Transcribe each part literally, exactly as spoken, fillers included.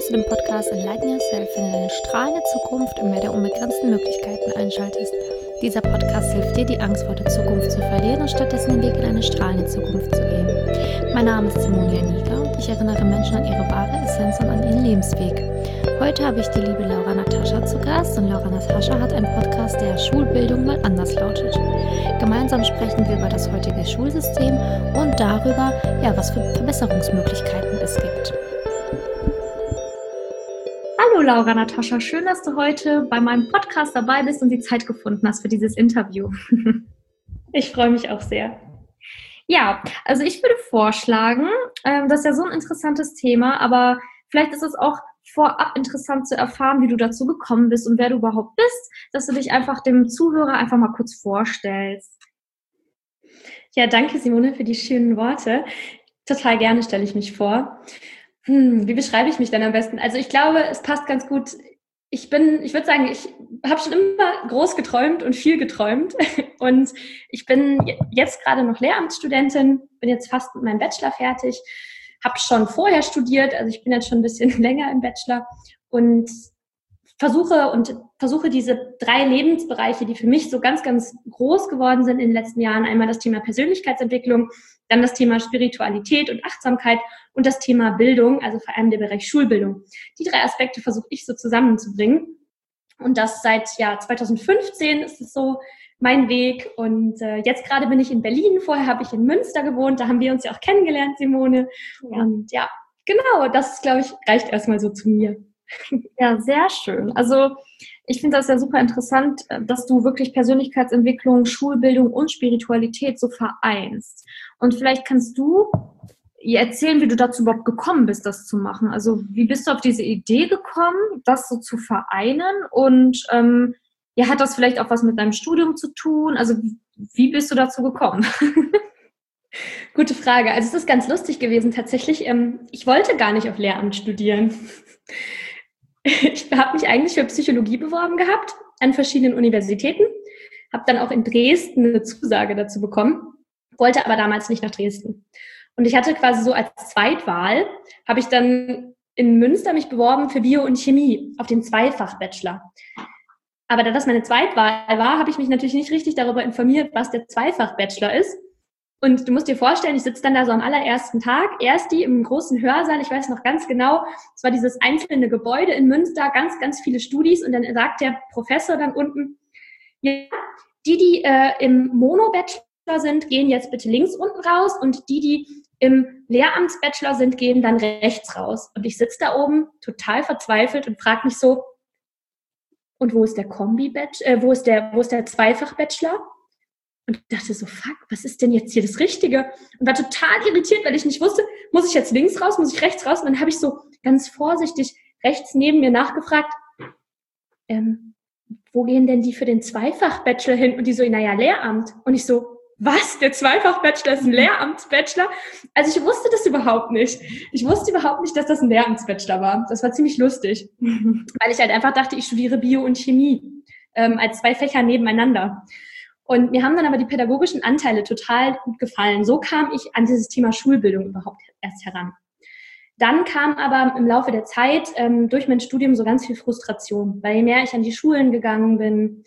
zu dem Podcast Enlighten Yourself, wenn du deine strahlende Zukunft im Meer der unbegrenzten Möglichkeiten einschaltest. Dieser Podcast hilft dir, die Angst vor der Zukunft zu verlieren und stattdessen den Weg in eine strahlende Zukunft zu gehen. Mein Name ist Simonia Niger und ich erinnere Menschen an ihre wahre Essenz und an ihren Lebensweg. Heute habe ich die liebe Laura Natascha zu Gast und Laura Natascha hat einen Podcast, der Schulbildung mal anders lautet. Gemeinsam sprechen wir über das heutige Schulsystem und darüber, ja, was für Verbesserungsmöglichkeiten es gibt. Hallo Laura Natascha, schön, dass du heute bei meinem Podcast dabei bist und die Zeit gefunden hast für dieses Interview. Ich freue mich auch sehr. Ja, also ich würde vorschlagen, ähm, das ist ja so ein interessantes Thema, aber vielleicht ist es auch vorab interessant zu erfahren, wie du dazu gekommen bist und wer du überhaupt bist, dass du dich einfach dem Zuhörer einfach mal kurz vorstellst. Ja, danke Simone für die schönen Worte. Total gerne stelle ich mich vor. Hm, wie beschreibe ich mich denn am besten? Also ich glaube, es passt ganz gut. Ich bin, ich würde sagen, ich habe schon immer groß geträumt und viel geträumt. Und ich bin jetzt gerade noch Lehramtsstudentin, bin jetzt fast mit meinem Bachelor fertig, habe schon vorher studiert, also ich bin jetzt schon ein bisschen länger im Bachelor und versuche und versuche diese drei Lebensbereiche, die für mich so ganz, ganz groß geworden sind in den letzten Jahren, einmal das Thema Persönlichkeitsentwicklung, dann das Thema Spiritualität und Achtsamkeit und das Thema Bildung, also vor allem der Bereich Schulbildung. Die drei Aspekte versuche ich so zusammenzubringen. Und das seit ja zwanzig fünfzehn ist es so mein Weg. Und äh, jetzt gerade bin ich in Berlin. Vorher habe ich in Münster gewohnt. Da haben wir uns ja auch kennengelernt, Simone. Ja. Und ja, genau, das, glaube ich, reicht erstmal so zu mir. Ja, sehr schön. Also ich finde das ja super interessant, dass du wirklich Persönlichkeitsentwicklung, Schulbildung und Spiritualität so vereinst. Und vielleicht kannst du erzählen, wie du dazu überhaupt gekommen bist, das zu machen. Also wie bist du auf diese Idee gekommen, das so zu vereinen? Und ähm, ja, hat das vielleicht auch was mit deinem Studium zu tun? Also wie bist du dazu gekommen? Gute Frage. Also es ist ganz lustig gewesen tatsächlich. Ähm, ich wollte gar nicht auf Lehramt studieren. Ich habe mich eigentlich für Psychologie beworben gehabt an verschiedenen Universitäten, habe dann auch in Dresden eine Zusage dazu bekommen, wollte aber damals nicht nach Dresden. Und ich hatte quasi so als Zweitwahl, habe ich dann in Münster mich beworben für Bio und Chemie auf den Zweifach-Bachelor. Aber da das meine Zweitwahl war, habe ich mich natürlich nicht richtig darüber informiert, was der Zweifach-Bachelor ist. Und du musst dir vorstellen, ich sitze dann da so am allerersten Tag, erst die im großen Hörsaal, ich weiß noch ganz genau, es war dieses einzelne Gebäude in Münster, ganz, ganz viele Studis und dann sagt der Professor dann unten, ja, die, die äh, im Mono-Bachelor sind, gehen jetzt bitte links unten raus und die, die im Lehramts-Bachelor sind, gehen dann rechts raus. Und ich sitze da oben total verzweifelt und frage mich so, und wo ist der Kombi-Bachelor, äh, wo ist der, wo ist der Zweifach-Bachelor? Und dachte so, fuck, was ist denn jetzt hier das Richtige? Und war total irritiert, weil ich nicht wusste, muss ich jetzt links raus, muss ich rechts raus? Und dann habe ich so ganz vorsichtig rechts neben mir nachgefragt, ähm, wo gehen denn die für den Zweifach-Bachelor hin? Und die so, naja, Lehramt. Und ich so, was? Der Zweifach-Bachelor ist ein Lehramts-Bachelor? Also ich wusste das überhaupt nicht. Ich wusste überhaupt nicht, dass das ein Lehramts-Bachelor war. Das war ziemlich lustig, weil ich halt einfach dachte, ich studiere Bio und Chemie ähm, als zwei Fächer nebeneinander. Und mir haben dann aber die pädagogischen Anteile total gut gefallen. So kam ich an dieses Thema Schulbildung überhaupt erst heran. Dann kam aber im Laufe der Zeit ähm, durch mein Studium so ganz viel Frustration. Weil je mehr ich an die Schulen gegangen bin,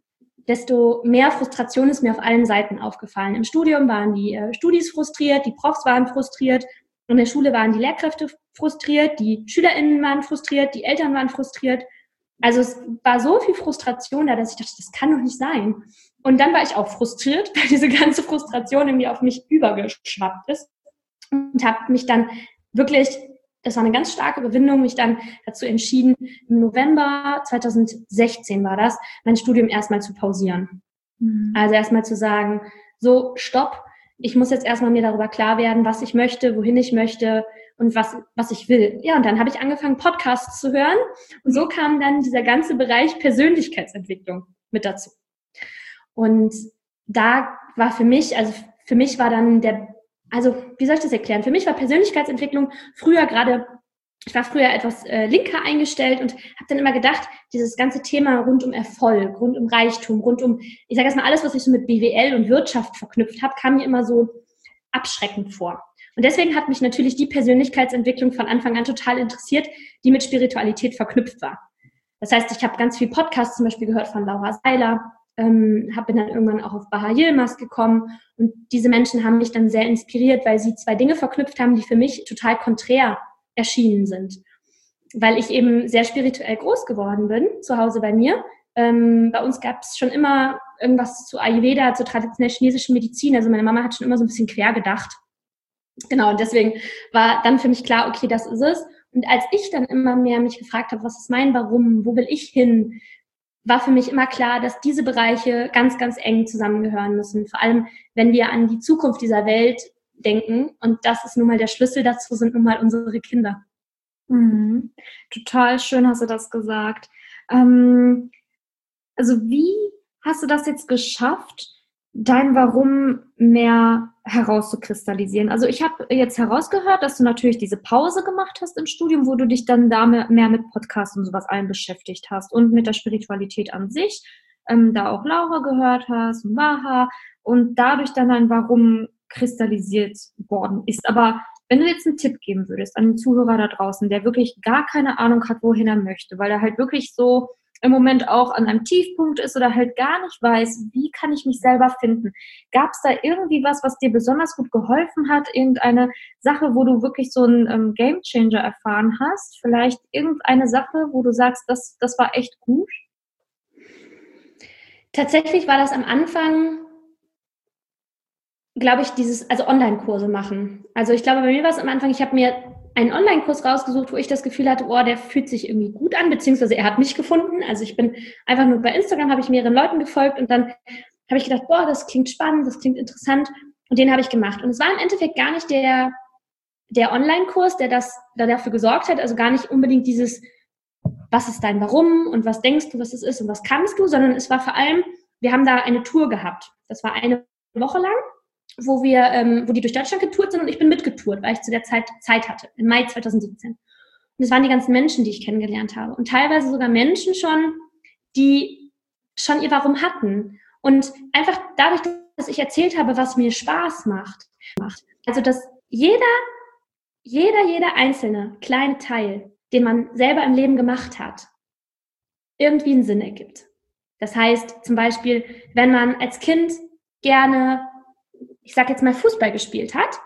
desto mehr Frustration ist mir auf allen Seiten aufgefallen. Im Studium waren die äh, Studis frustriert, die Profs waren frustriert. In der Schule waren die Lehrkräfte frustriert, die SchülerInnen waren frustriert, die Eltern waren frustriert. Also es war so viel Frustration da, dass ich dachte, das kann doch nicht sein. Und dann war ich auch frustriert, weil diese ganze Frustration irgendwie auf mich übergeschwappt ist und habe mich dann wirklich, das war eine ganz starke Überwindung, mich dann dazu entschieden, im November zwanzig sechzehn war das, mein Studium erstmal zu pausieren. Mhm. Also erstmal zu sagen, so, stopp, ich muss jetzt erstmal mir darüber klar werden, was ich möchte, wohin ich möchte und was, was ich will. Ja, und dann habe ich angefangen, Podcasts zu hören und so kam dann dieser ganze Bereich Persönlichkeitsentwicklung mit dazu. Und da war für mich, also für mich war dann der, also wie soll ich das erklären? Für mich war Persönlichkeitsentwicklung früher gerade, ich war früher etwas äh, linker eingestellt und habe dann immer gedacht, dieses ganze Thema rund um Erfolg, rund um Reichtum, rund um, ich sage jetzt mal alles, was ich so mit B W L und Wirtschaft verknüpft habe, kam mir immer so abschreckend vor. Und deswegen hat mich natürlich die Persönlichkeitsentwicklung von Anfang an total interessiert, die mit Spiritualität verknüpft war. Das heißt, ich habe ganz viel Podcasts zum Beispiel gehört von Laura Seiler, ähm, hab, bin dann irgendwann auch auf Baha Yilmaz gekommen und diese Menschen haben mich dann sehr inspiriert, weil sie zwei Dinge verknüpft haben, die für mich total konträr erschienen sind. Weil ich eben sehr spirituell groß geworden bin, zu Hause bei mir. Ähm, bei uns gab es schon immer irgendwas zu Ayurveda, zur traditionell chinesischen Medizin. Also meine Mama hat schon immer so ein bisschen quer gedacht. Genau, und deswegen war dann für mich klar, okay, das ist es. Und als ich dann immer mehr mich gefragt habe, was ist mein Warum, wo will ich hin, war für mich immer klar, dass diese Bereiche ganz, ganz eng zusammengehören müssen. Vor allem, wenn wir an die Zukunft dieser Welt denken. Und das ist nun mal der Schlüssel dazu, sind nun mal unsere Kinder. Mhm. Total schön hast du das gesagt. Ähm, also wie hast du das jetzt geschafft, dein Warum mehr herauszukristallisieren? Also ich habe jetzt herausgehört, dass du natürlich diese Pause gemacht hast im Studium, wo du dich dann da mehr, mehr mit Podcasts und sowas allen beschäftigt hast und mit der Spiritualität an sich, ähm, da auch Laura gehört hast und Baha und dadurch dann ein Warum kristallisiert worden ist. Aber wenn du jetzt einen Tipp geben würdest an den Zuhörer da draußen, der wirklich gar keine Ahnung hat, wohin er möchte, weil er halt wirklich so im Moment auch an einem Tiefpunkt ist oder halt gar nicht weiß, wie kann ich mich selber finden. Gab es da irgendwie was, was dir besonders gut geholfen hat? Irgendeine Sache, wo du wirklich so einen ähm, Gamechanger erfahren hast? Vielleicht irgendeine Sache, wo du sagst, das, das war echt gut? Tatsächlich war das am Anfang, glaube ich, dieses, also Online-Kurse machen. Also ich glaube, bei mir war es am Anfang, ich habe mir einen Online-Kurs rausgesucht, wo ich das Gefühl hatte, oh, der fühlt sich irgendwie gut an, beziehungsweise er hat mich gefunden. Also ich bin einfach nur bei Instagram, habe ich mehreren Leuten gefolgt und dann habe ich gedacht, boah, das klingt spannend, das klingt interessant und den habe ich gemacht. Und es war im Endeffekt gar nicht der, der Online-Kurs, der das, der dafür gesorgt hat, also gar nicht unbedingt dieses, was ist dein Warum und was denkst du, was es ist und was kannst du, sondern es war vor allem, wir haben da eine Tour gehabt. Das war eine Woche lang, wo wir, ähm, wo die durch Deutschland getourt sind und ich bin mitgetourt, weil ich zu der Zeit Zeit hatte, im Mai zwanzig siebzehn. Und es waren die ganzen Menschen, die ich kennengelernt habe und teilweise sogar Menschen schon, die schon ihr Warum hatten und einfach dadurch, dass ich erzählt habe, was mir Spaß macht, macht. Also dass jeder, jeder, jeder einzelne kleine Teil, den man selber im Leben gemacht hat, irgendwie einen Sinn ergibt. Das heißt zum Beispiel, wenn man als Kind gerne, ich sag jetzt mal, Fußball gespielt hat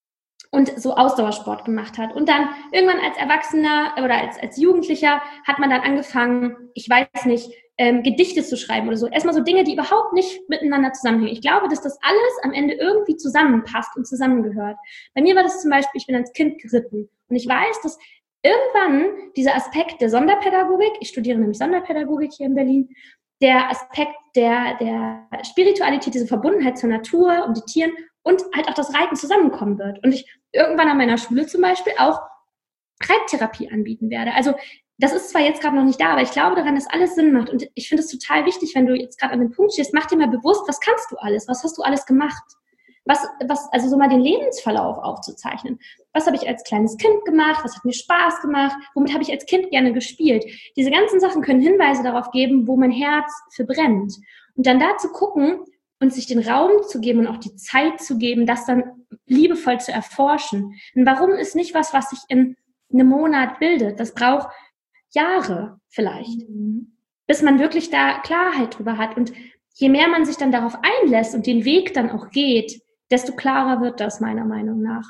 und so Ausdauersport gemacht hat. Und dann irgendwann als Erwachsener oder als, als Jugendlicher hat man dann angefangen, ich weiß nicht, ähm, Gedichte zu schreiben oder so. Erstmal so Dinge, die überhaupt nicht miteinander zusammenhängen. Ich glaube, dass das alles am Ende irgendwie zusammenpasst und zusammengehört. Bei mir war das zum Beispiel, ich bin als Kind geritten. Und ich weiß, dass irgendwann dieser Aspekt der Sonderpädagogik, ich studiere nämlich Sonderpädagogik hier in Berlin, der Aspekt der, der Spiritualität, diese Verbundenheit zur Natur und die Tieren und halt auch das Reiten zusammenkommen wird. Und ich irgendwann an meiner Schule zum Beispiel auch Reittherapie anbieten werde. Also das ist zwar jetzt gerade noch nicht da, aber ich glaube daran, dass alles Sinn macht. Und ich finde es total wichtig, wenn du jetzt gerade an dem Punkt stehst, mach dir mal bewusst, was kannst du alles? Was hast du alles gemacht? Was, was, also so mal den Lebensverlauf aufzuzeichnen. Was habe ich als kleines Kind gemacht? Was hat mir Spaß gemacht? Womit habe ich als Kind gerne gespielt? Diese ganzen Sachen können Hinweise darauf geben, wo mein Herz für brennt. Und dann da zu gucken und sich den Raum zu geben und auch die Zeit zu geben, das dann liebevoll zu erforschen. Und warum ist nicht was, was sich in einem Monat bildet? Das braucht Jahre vielleicht, mhm. bis man wirklich da Klarheit drüber hat. Und je mehr man sich dann darauf einlässt und den Weg dann auch geht, desto klarer wird das meiner Meinung nach.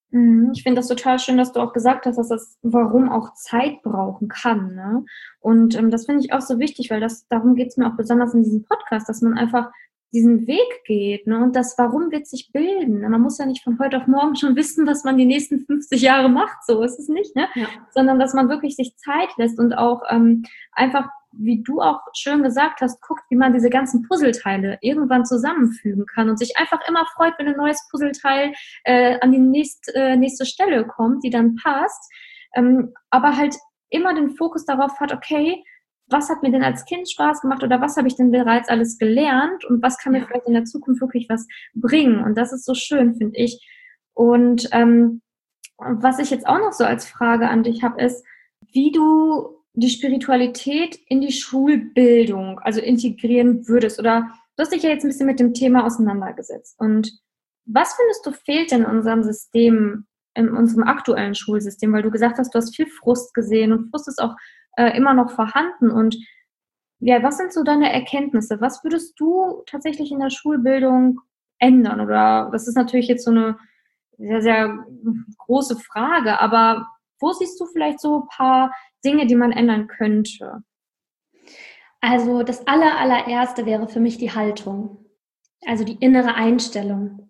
Ich finde das total schön, dass du auch gesagt hast, dass das Warum auch Zeit brauchen kann. Ne? Und ähm, das finde ich auch so wichtig, weil das darum geht es mir auch besonders in diesem Podcast, dass man einfach diesen Weg geht. Ne? Und das Warum wird sich bilden. Man muss ja nicht von heute auf morgen schon wissen, was man die nächsten fünfzig Jahre macht. So ist es nicht. Ne? Ja. Sondern dass man wirklich sich Zeit lässt und auch ähm, einfach, wie du auch schön gesagt hast, guckt, wie man diese ganzen Puzzleteile irgendwann zusammenfügen kann und sich einfach immer freut, wenn ein neues Puzzleteil äh, an die nächst, äh, nächste Stelle kommt, die dann passt, ähm, aber halt immer den Fokus darauf hat, okay, was hat mir denn als Kind Spaß gemacht oder was habe ich denn bereits alles gelernt und was kann mir vielleicht in der Zukunft wirklich was bringen, und das ist so schön, finde ich. Und ähm, was ich jetzt auch noch so als Frage an dich habe, ist, wie du die Spiritualität in die Schulbildung, also integrieren würdest, oder du hast dich ja jetzt ein bisschen mit dem Thema auseinandergesetzt und Was findest du fehlt in unserem System, in unserem aktuellen Schulsystem? Weil du gesagt hast, du hast viel Frust gesehen und Frust ist auch äh, immer noch vorhanden. Und ja, was sind so deine Erkenntnisse? Was würdest du tatsächlich in der Schulbildung ändern? Oder das ist natürlich jetzt so eine sehr, sehr große Frage, aber wo siehst du vielleicht so ein paar Dinge, die man ändern könnte? Also das aller, allererste wäre für mich die Haltung, also die innere Einstellung.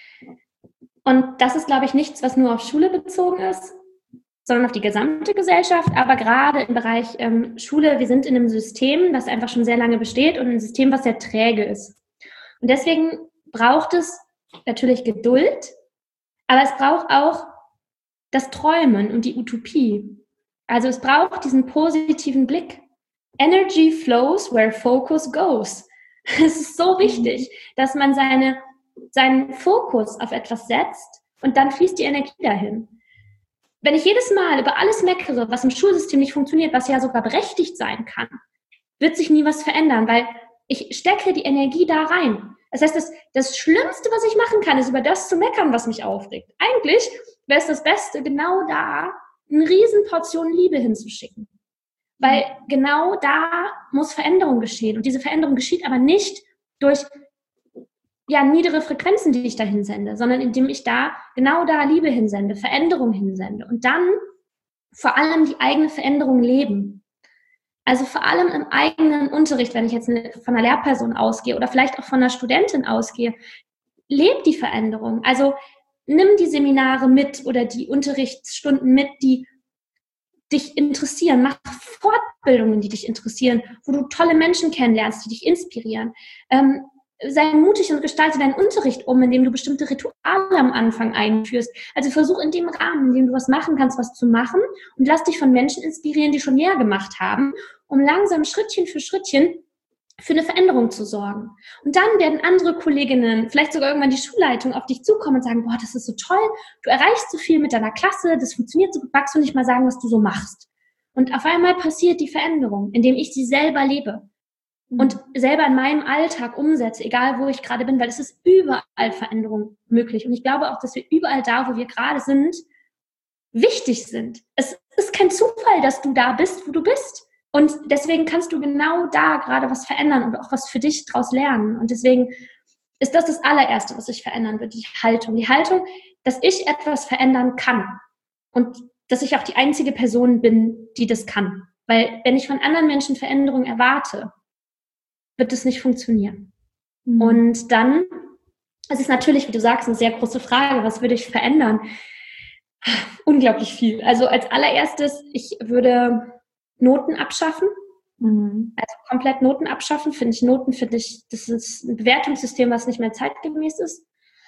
Und das ist, glaube ich, nichts, was nur auf Schule bezogen ist, sondern auf die gesamte Gesellschaft, aber gerade im Bereich ähm, Schule, wir sind in einem System, das einfach schon sehr lange besteht und ein System, was sehr träge ist. Und deswegen braucht es natürlich Geduld, aber es braucht auch das Träumen und die Utopie. Also es braucht diesen positiven Blick. Energy flows where focus goes. Es ist so wichtig, dass man seine, seinen Fokus auf etwas setzt und dann fließt die Energie dahin. Wenn ich jedes Mal über alles meckere, was im Schulsystem nicht funktioniert, was ja sogar berechtigt sein kann, wird sich nie was verändern, weil ich stecke die Energie da rein. Das heißt, das, das Schlimmste, was ich machen kann, ist über das zu meckern, was mich aufregt. Eigentlich wäre es das Beste, genau da eine Riesenportion Liebe hinzuschicken. Weil genau da muss Veränderung geschehen. Und diese Veränderung geschieht aber nicht durch ja, niedere Frequenzen, die ich da hinsende, sondern indem ich da genau da Liebe hinsende, Veränderung hinsende. Und dann vor allem die eigene Veränderung leben. Also vor allem im eigenen Unterricht, wenn ich jetzt von einer Lehrperson ausgehe oder vielleicht auch von einer Studentin ausgehe, lebt die Veränderung. Also nimm die Seminare mit oder die Unterrichtsstunden mit, die dich interessieren. Mach Fortbildungen, die dich interessieren, wo du tolle Menschen kennenlernst, die dich inspirieren. Ähm, sei mutig und gestalte deinen Unterricht um, indem du bestimmte Rituale am Anfang einführst. Also versuch in dem Rahmen, in dem du was machen kannst, was zu machen und lass dich von Menschen inspirieren, die schon mehr gemacht haben, um langsam Schrittchen für Schrittchen für eine Veränderung zu sorgen. Und dann werden andere Kolleginnen, vielleicht sogar irgendwann die Schulleitung auf dich zukommen und sagen, boah, das ist so toll, du erreichst so viel mit deiner Klasse, das funktioniert so gut, magst du nicht mal sagen, was du so machst? Und auf einmal passiert die Veränderung, indem ich sie selber lebe und selber in meinem Alltag umsetze, egal wo ich gerade bin, weil es ist überall Veränderung möglich. Und ich glaube auch, dass wir überall da, wo wir gerade sind, wichtig sind. Es ist kein Zufall, dass du da bist, wo du bist. Und deswegen kannst du genau da gerade was verändern und auch was für dich draus lernen. Und deswegen ist das das allererste, was ich verändern würde, die Haltung. Die Haltung, dass ich etwas verändern kann und dass ich auch die einzige Person bin, die das kann. Weil wenn ich von anderen Menschen Veränderung erwarte, wird es nicht funktionieren. Mhm. Und dann, es ist natürlich, wie du sagst, eine sehr große Frage, was würde ich verändern? Unglaublich viel. Also als allererstes, ich würde Noten abschaffen. Mhm. Also komplett Noten abschaffen, finde ich. Noten finde ich, das ist ein Bewertungssystem, was nicht mehr zeitgemäß ist.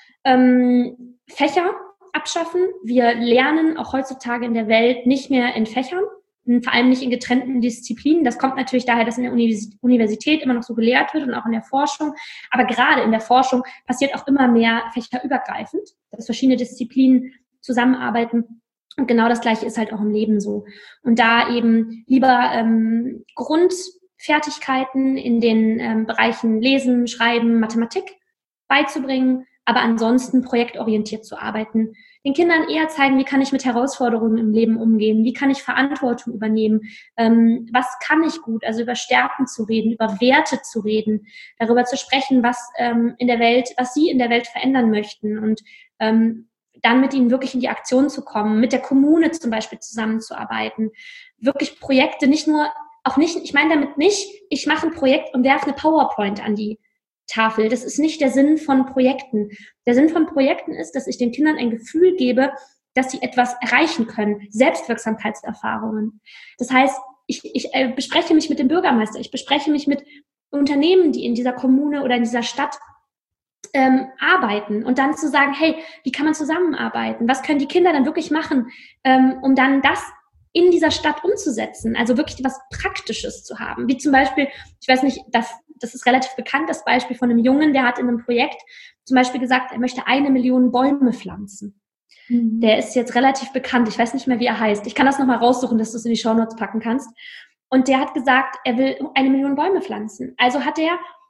Ähm, Fächer abschaffen. Wir lernen auch heutzutage in der Welt nicht mehr in Fächern, vor allem nicht in getrennten Disziplinen. Das kommt natürlich daher, dass in der Universität immer noch so gelehrt wird und auch in der Forschung. Aber gerade in der Forschung passiert auch immer mehr fächerübergreifend, dass verschiedene Disziplinen zusammenarbeiten. Und genau das Gleiche ist halt auch im Leben so. Und da eben lieber ähm, Grundfertigkeiten in den ähm, Bereichen Lesen, Schreiben, Mathematik beizubringen, aber ansonsten projektorientiert zu arbeiten. Den Kindern eher zeigen, wie kann ich mit Herausforderungen im Leben umgehen, wie kann ich Verantwortung übernehmen, ähm, was kann ich gut, also über Stärken zu reden, über Werte zu reden, darüber zu sprechen, was ähm, in der Welt, was sie in der Welt verändern möchten und ähm, dann mit ihnen wirklich in die Aktion zu kommen, mit der Kommune zum Beispiel zusammenzuarbeiten, wirklich Projekte nicht nur, auch nicht, ich meine damit nicht, ich mache ein Projekt und werfe eine PowerPoint an die Tafel. Das ist nicht der Sinn von Projekten. Der Sinn von Projekten ist, dass ich den Kindern ein Gefühl gebe, dass sie etwas erreichen können. Selbstwirksamkeitserfahrungen. Das heißt, ich, ich äh, bespreche mich mit dem Bürgermeister, ich bespreche mich mit Unternehmen, die in dieser Kommune oder in dieser Stadt ähm, arbeiten und dann zu sagen, hey, wie kann man zusammenarbeiten? Was können die Kinder dann wirklich machen, ähm, um dann das in dieser Stadt umzusetzen, also wirklich was Praktisches zu haben. Wie zum Beispiel, ich weiß nicht, das, das ist relativ bekannt, das Beispiel von einem Jungen, der hat in einem Projekt zum Beispiel gesagt, er möchte eine Million Bäume pflanzen. Mhm. Der ist jetzt relativ bekannt, ich weiß nicht mehr, wie er heißt. Ich kann das nochmal raussuchen, dass du es in die Shownotes packen kannst. Und der hat gesagt, er will eine Million Bäume pflanzen. Also hat er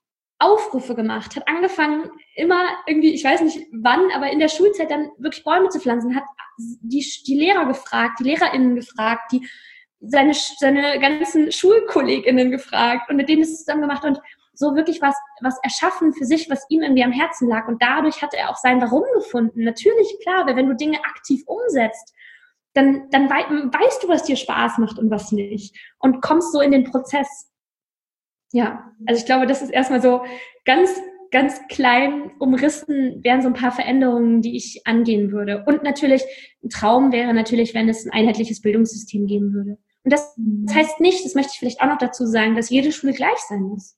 Aufrufe gemacht, hat angefangen, immer irgendwie, ich weiß nicht wann, aber in der Schulzeit dann wirklich Bäume zu pflanzen, hat die, die Lehrer gefragt, die LehrerInnen gefragt, die seine, seine ganzen SchulkollegInnen gefragt und mit denen ist es zusammen gemacht und so wirklich was, was erschaffen für sich, was ihm irgendwie am Herzen lag. Und dadurch hat er auch sein Warum gefunden. Natürlich, klar, weil wenn du Dinge aktiv umsetzt, dann, dann weißt du, was dir Spaß macht und was nicht. Und kommst so in den Prozess. Ja, also ich glaube, das ist erstmal so ganz, ganz klein umrissen, wären so ein paar Veränderungen, die ich angehen würde. Und natürlich, ein Traum wäre natürlich, wenn es ein einheitliches Bildungssystem geben würde. Und das, das heißt nicht, das möchte ich vielleicht auch noch dazu sagen, dass jede Schule gleich sein muss.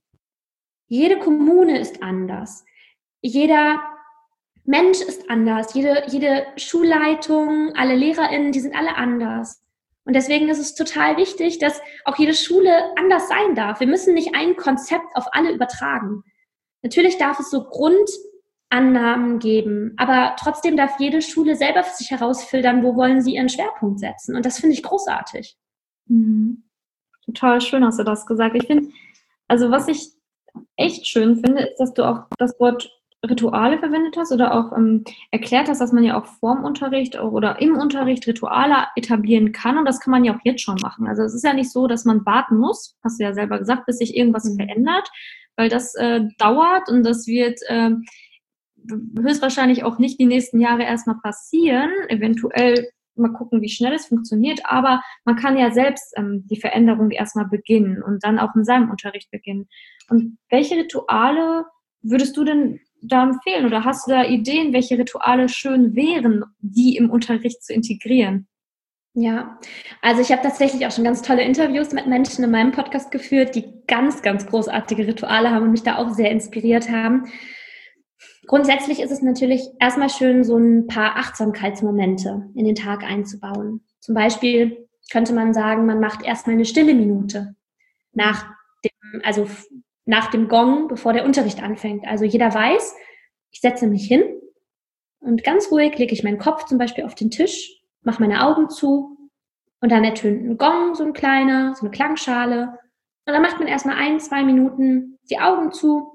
Jede Kommune ist anders. Jeder Mensch ist anders. Jede, jede Schulleitung, alle LehrerInnen, die sind alle anders. Und deswegen ist es total wichtig, dass auch jede Schule anders sein darf. Wir müssen nicht ein Konzept auf alle übertragen. Natürlich darf es so Grundannahmen geben, aber trotzdem darf jede Schule selber für sich herausfiltern, wo wollen sie ihren Schwerpunkt setzen. Und das finde ich großartig. Mhm. Total schön hast du das gesagt. Ich finde, also was ich echt schön finde, ist, dass du auch das Wort Rituale verwendet hast oder auch ähm, erklärt hast, dass man ja auch vorm Unterricht oder im Unterricht Rituale etablieren kann und das kann man ja auch jetzt schon machen. Also es ist ja nicht so, dass man warten muss, hast du ja selber gesagt, bis sich irgendwas mhm. verändert, weil das äh, dauert und das wird äh, höchstwahrscheinlich auch nicht die nächsten Jahre erstmal passieren, eventuell mal gucken, wie schnell es funktioniert, aber man kann ja selbst ähm, die Veränderung erstmal beginnen und dann auch in seinem Unterricht beginnen. Und welche Rituale würdest du denn da empfehlen oder hast du da Ideen, welche Rituale schön wären, die im Unterricht zu integrieren? Ja, also ich habe tatsächlich auch schon ganz tolle Interviews mit Menschen in meinem Podcast geführt, die ganz, ganz großartige Rituale haben und mich da auch sehr inspiriert haben. Grundsätzlich ist es natürlich erstmal schön, so ein paar Achtsamkeitsmomente in den Tag einzubauen. Zum Beispiel könnte man sagen, man macht erstmal eine stille Minute nach dem, also nach dem Gong, bevor der Unterricht anfängt. Also jeder weiß, ich setze mich hin und ganz ruhig lege ich meinen Kopf zum Beispiel auf den Tisch, mache meine Augen zu und dann ertönt ein Gong, so ein kleiner, so eine Klangschale. Und dann macht man erstmal ein, zwei Minuten die Augen zu.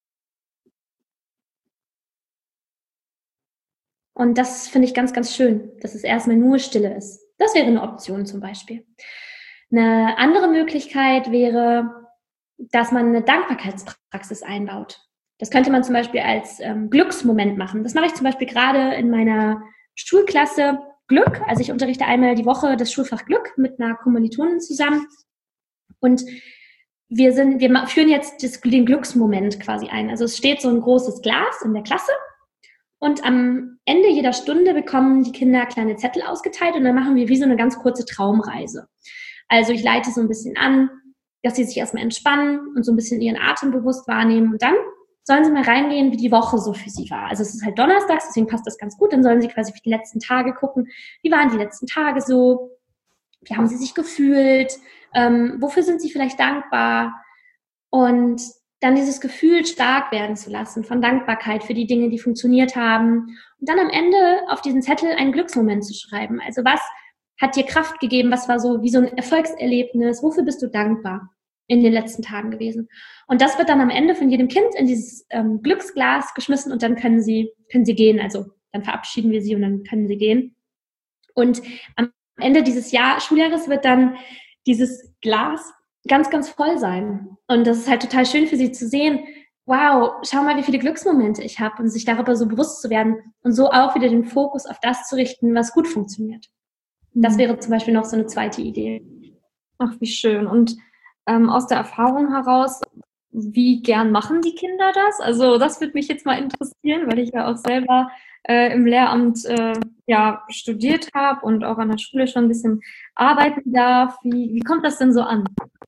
Und das finde ich ganz, ganz schön, dass es erstmal nur Stille ist. Das wäre eine Option zum Beispiel. Eine andere Möglichkeit wäre, dass man eine Dankbarkeitspraxis einbaut. Das könnte man zum Beispiel als ähm, Glücksmoment machen. Das mache ich zum Beispiel gerade in meiner Schulklasse Glück. Also ich unterrichte einmal die Woche das Schulfach Glück mit einer Kommilitonin zusammen. Und wir sind, wir führen jetzt das, den Glücksmoment quasi ein. Also es steht so ein großes Glas in der Klasse. Und am Ende jeder Stunde bekommen die Kinder kleine Zettel ausgeteilt und dann machen wir wie so eine ganz kurze Traumreise. Also ich leite so ein bisschen an, dass sie sich erstmal entspannen und so ein bisschen ihren Atem bewusst wahrnehmen und dann sollen sie mal reingehen, wie die Woche so für sie war. Also es ist halt donnerstags, deswegen passt das ganz gut. Dann sollen sie quasi für die letzten Tage gucken, wie waren die letzten Tage so, wie haben sie sich gefühlt, ähm, wofür sind sie vielleicht dankbar und dann dieses Gefühl stark werden zu lassen von Dankbarkeit für die Dinge, die funktioniert haben. Und dann am Ende auf diesen Zettel einen Glücksmoment zu schreiben. Also was hat dir Kraft gegeben? Was war so wie so ein Erfolgserlebnis? Wofür bist du dankbar in den letzten Tagen gewesen? Und das wird dann am Ende von jedem Kind in dieses ähm, Glücksglas geschmissen und dann können sie, können sie gehen. Also dann verabschieden wir sie und dann können sie gehen. Und am Ende dieses Jahr, Schuljahres wird dann dieses Glas ganz, ganz voll sein. Und das ist halt total schön für sie zu sehen, wow, schau mal, wie viele Glücksmomente ich habe und sich darüber so bewusst zu werden und so auch wieder den Fokus auf das zu richten, was gut funktioniert. Das wäre zum Beispiel noch so eine zweite Idee. Ach, wie schön. Und ähm, aus der Erfahrung heraus, wie gern machen die Kinder das? Also das würde mich jetzt mal interessieren, weil ich ja auch selber äh, im Lehramt äh, ja, studiert habe und auch an der Schule schon ein bisschen arbeiten darf. Wie, wie kommt das denn so an?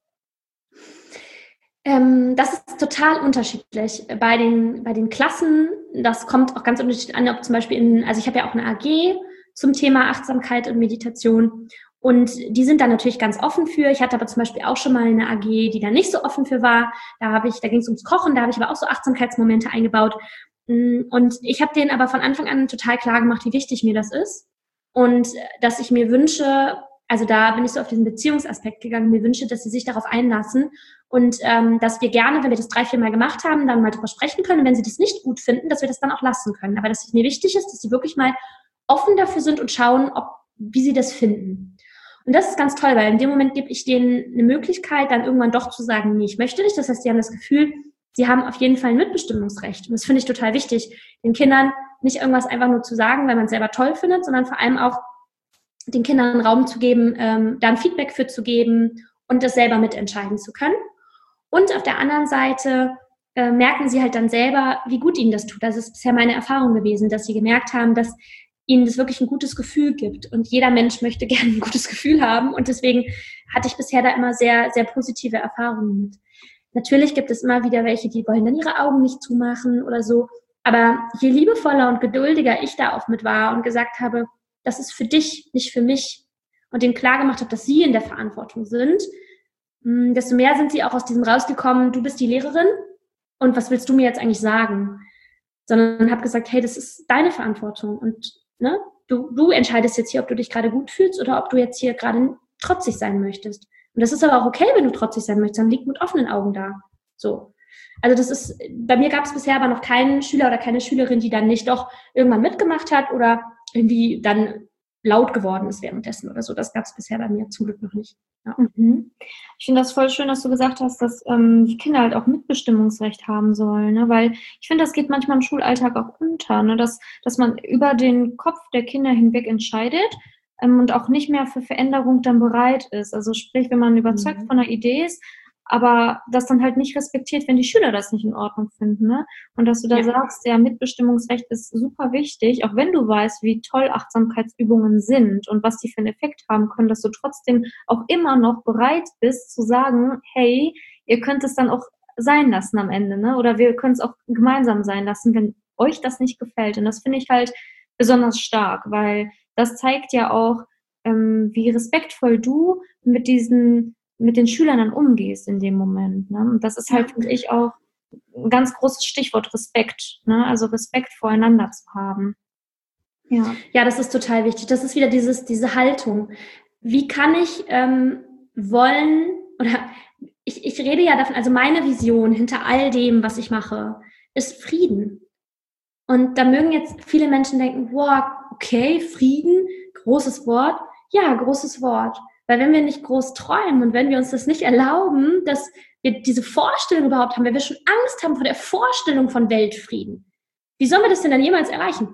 Ähm, das ist total unterschiedlich. Bei den, bei den Klassen, das kommt auch ganz unterschiedlich an, ob zum Beispiel in, also ich habe ja auch eine A G zum Thema Achtsamkeit und Meditation und die sind da natürlich ganz offen für. Ich hatte aber zum Beispiel auch schon mal eine A G, die da nicht so offen für war. Da habe ich, da ging es ums Kochen, da habe ich aber auch so Achtsamkeitsmomente eingebaut. Und ich habe denen aber von Anfang an total klar gemacht, wie wichtig mir das ist und dass ich mir wünsche, also da bin ich so auf diesen Beziehungsaspekt gegangen, mir wünsche, dass sie sich darauf einlassen Und ähm, dass wir gerne, wenn wir das drei, vier Mal gemacht haben, dann mal drüber sprechen können. Und wenn sie das nicht gut finden, dass wir das dann auch lassen können. Aber dass es mir wichtig ist, dass sie wirklich mal offen dafür sind und schauen, ob, wie sie das finden. Und das ist ganz toll, weil in dem Moment gebe ich denen eine Möglichkeit, dann irgendwann doch zu sagen, nee, ich möchte nicht. Das heißt, sie haben das Gefühl, sie haben auf jeden Fall ein Mitbestimmungsrecht. Und das finde ich total wichtig, den Kindern nicht irgendwas einfach nur zu sagen, weil man es selber toll findet, sondern vor allem auch den Kindern Raum zu geben, ähm, da ein Feedback für zu geben und das selber mitentscheiden zu können. Und auf der anderen Seite äh, merken sie halt dann selber, wie gut ihnen das tut. Das ist bisher meine Erfahrung gewesen, dass sie gemerkt haben, dass ihnen das wirklich ein gutes Gefühl gibt. Und jeder Mensch möchte gerne ein gutes Gefühl haben. Und deswegen hatte ich bisher da immer sehr, sehr positive Erfahrungen mit. Natürlich gibt es immer wieder welche, die wollen dann ihre Augen nicht zumachen oder so. Aber je liebevoller und geduldiger ich da auch mit war und gesagt habe, das ist für dich, nicht für mich, und denen klar gemacht habe, dass sie in der Verantwortung sind, desto mehr sind sie auch aus diesem rausgekommen, du bist die Lehrerin und was willst du mir jetzt eigentlich sagen? Sondern habe gesagt, hey, das ist deine Verantwortung und ne, du, du entscheidest jetzt hier, ob du dich gerade gut fühlst oder ob du jetzt hier gerade trotzig sein möchtest. Und das ist aber auch okay, wenn du trotzig sein möchtest, dann liegt mit offenen Augen da. So. Also das ist, bei mir gab es bisher aber noch keinen Schüler oder keine Schülerin, die dann nicht doch irgendwann mitgemacht hat oder irgendwie dann laut geworden ist währenddessen oder so. Das gab es bisher bei mir zum Glück noch nicht. Ja. Mhm. Ich finde das voll schön, dass du gesagt hast, dass ähm, die Kinder halt auch Mitbestimmungsrecht haben sollen, ne? Weil ich finde, das geht manchmal im Schulalltag auch unter, ne? dass, dass man über den Kopf der Kinder hinweg entscheidet ähm, und auch nicht mehr für Veränderung dann bereit ist. Also sprich, wenn man überzeugt mhm. von einer Idee ist, aber das dann halt nicht respektiert, wenn die Schüler das nicht in Ordnung finden, ne? Und dass du da ja. sagst, ja, Mitbestimmungsrecht ist super wichtig, auch wenn du weißt, wie toll Achtsamkeitsübungen sind und was die für einen Effekt haben können, dass du trotzdem auch immer noch bereit bist zu sagen, hey, ihr könnt es dann auch sein lassen am Ende, ne? Oder wir können es auch gemeinsam sein lassen, wenn euch das nicht gefällt. Und das finde ich halt besonders stark, weil das zeigt ja auch, ähm, wie respektvoll du mit diesen mit den Schülern dann umgehst in dem Moment. Ne? Und das ist halt, finde ich, auch ein ganz großes Stichwort, Respekt. Ne? Also Respekt voreinander zu haben. Ja. Ja, das ist total wichtig. Das ist wieder dieses, diese Haltung. Wie kann ich ähm, wollen, oder ich, ich rede ja davon, also meine Vision hinter all dem, was ich mache, ist Frieden. Und da mögen jetzt viele Menschen denken, wow, okay, Frieden, großes Wort. Ja, großes Wort. Weil wenn wir nicht groß träumen und wenn wir uns das nicht erlauben, dass wir diese Vorstellung überhaupt haben, wenn wir schon Angst haben vor der Vorstellung von Weltfrieden, wie sollen wir das denn dann jemals erreichen?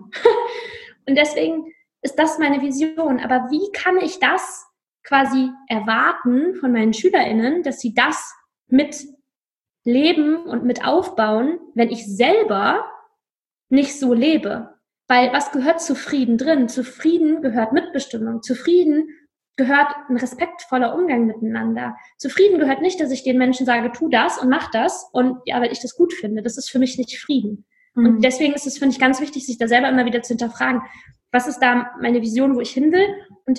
Und deswegen ist das meine Vision. Aber wie kann ich das quasi erwarten von meinen SchülerInnen, dass sie das mit leben und mit aufbauen, wenn ich selber nicht so lebe? Weil was gehört zu Frieden drin? Zu Frieden gehört Mitbestimmung. Zu Frieden gehört ein respektvoller Umgang miteinander. Zufrieden gehört nicht, dass ich den Menschen sage, tu das und mach das und ja, weil ich das gut finde. Das ist für mich nicht Frieden. Mhm. Und deswegen ist es, finde ich, ganz wichtig, sich da selber immer wieder zu hinterfragen, was ist da meine Vision, wo ich hin will und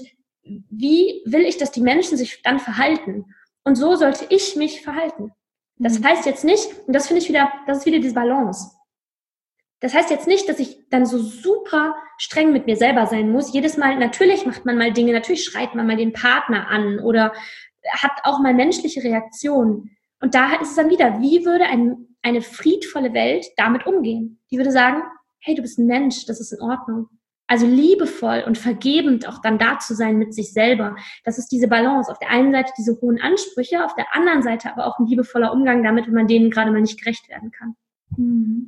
wie will ich, dass die Menschen sich dann verhalten? Und so sollte ich mich verhalten. Das mhm. heißt jetzt nicht, und das finde ich wieder, das ist wieder diese Balance. Das heißt jetzt nicht, dass ich dann so super streng mit mir selber sein muss. Jedes Mal, natürlich macht man mal Dinge, natürlich schreit man mal den Partner an oder hat auch mal menschliche Reaktionen. Und da ist es dann wieder, wie würde ein, eine friedvolle Welt damit umgehen? Die würde sagen, hey, du bist ein Mensch, das ist in Ordnung. Also liebevoll und vergebend auch dann da zu sein mit sich selber. Das ist diese Balance. Auf der einen Seite diese hohen Ansprüche, auf der anderen Seite aber auch ein liebevoller Umgang damit, wenn man denen gerade mal nicht gerecht werden kann. Mhm.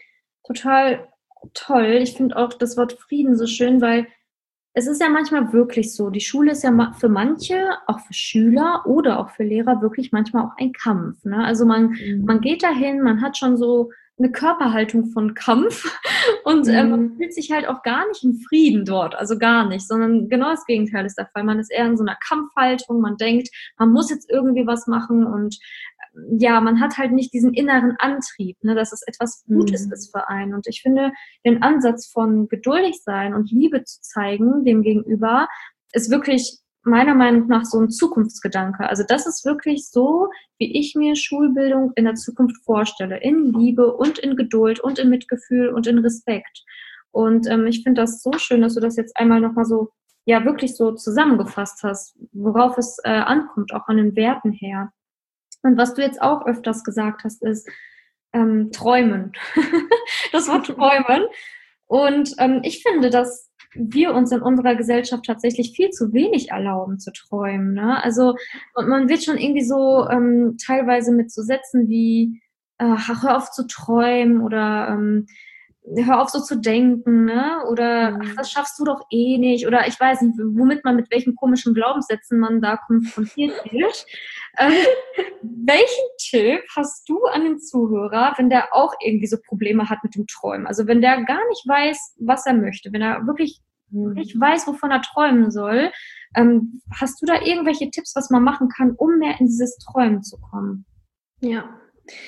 Total toll. Ich finde auch das Wort Frieden so schön, weil es ist ja manchmal wirklich so, die Schule ist ja für manche, auch für Schüler oder auch für Lehrer wirklich manchmal auch ein Kampf. Ne? Also man, mhm. man geht dahin, man hat schon so eine Körperhaltung von Kampf und mhm. äh, man fühlt sich halt auch gar nicht in Frieden dort, also gar nicht, sondern genau das Gegenteil ist der Fall. Man ist eher in so einer Kampfhaltung, man denkt, man muss jetzt irgendwie was machen und ja, man hat halt nicht diesen inneren Antrieb, ne, dass es etwas Gutes mhm. ist für einen. Und ich finde, den Ansatz von geduldig sein und Liebe zu zeigen dem Gegenüber ist wirklich meiner Meinung nach so ein Zukunftsgedanke. Also das ist wirklich so, wie ich mir Schulbildung in der Zukunft vorstelle. In Liebe und in Geduld und in Mitgefühl und in Respekt. Und ähm, ich finde das so schön, dass du das jetzt einmal nochmal so, ja, wirklich so zusammengefasst hast, worauf es äh, ankommt, auch an den Werten her. Und was du jetzt auch öfters gesagt hast, ist ähm, träumen. Das Wort träumen. Und ähm, ich finde, dass wir uns in unserer Gesellschaft tatsächlich viel zu wenig erlauben zu träumen. Ne? Also und man wird schon irgendwie so ähm, teilweise mit so Sätzen wie äh, hör auf zu träumen oder ähm, hör auf so zu denken, ne? Oder Mhm. ach, das schaffst du doch eh nicht. Oder ich weiß nicht, womit man mit welchen komischen Glaubenssätzen man da konfrontiert wird. Ähm, welchen Tipp hast du an den Zuhörer, wenn der auch irgendwie so Probleme hat mit dem Träumen? Also wenn der gar nicht weiß, was er möchte, wenn er wirklich nicht weiß, wovon er träumen soll, ähm, hast du da irgendwelche Tipps, was man machen kann, um mehr in dieses Träumen zu kommen? Ja.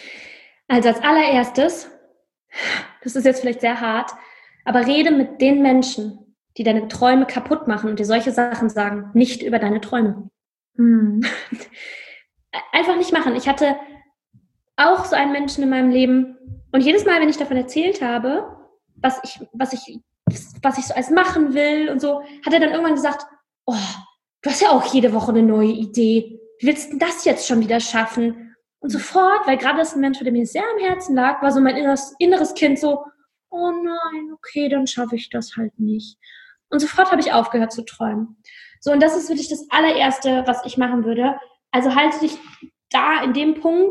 Also als allererstes, das ist jetzt vielleicht sehr hart, aber rede mit den Menschen, die deine Träume kaputt machen und dir solche Sachen sagen, nicht über deine Träume. Mhm. Einfach nicht machen. Ich hatte auch so einen Menschen in meinem Leben und jedes Mal, wenn ich davon erzählt habe, was ich, was ich, was ich so als machen will und so, hat er dann irgendwann gesagt, oh, du hast ja auch jede Woche eine neue Idee. Wie willst du denn das jetzt schon wieder schaffen? Und sofort, weil gerade das ein Mensch, der mir sehr am Herzen lag, war so mein inneres, inneres Kind so, oh nein, okay, dann schaffe ich das halt nicht. Und sofort habe ich aufgehört zu träumen. So, und das ist wirklich das allererste, was ich machen würde. Also halte dich da in dem Punkt,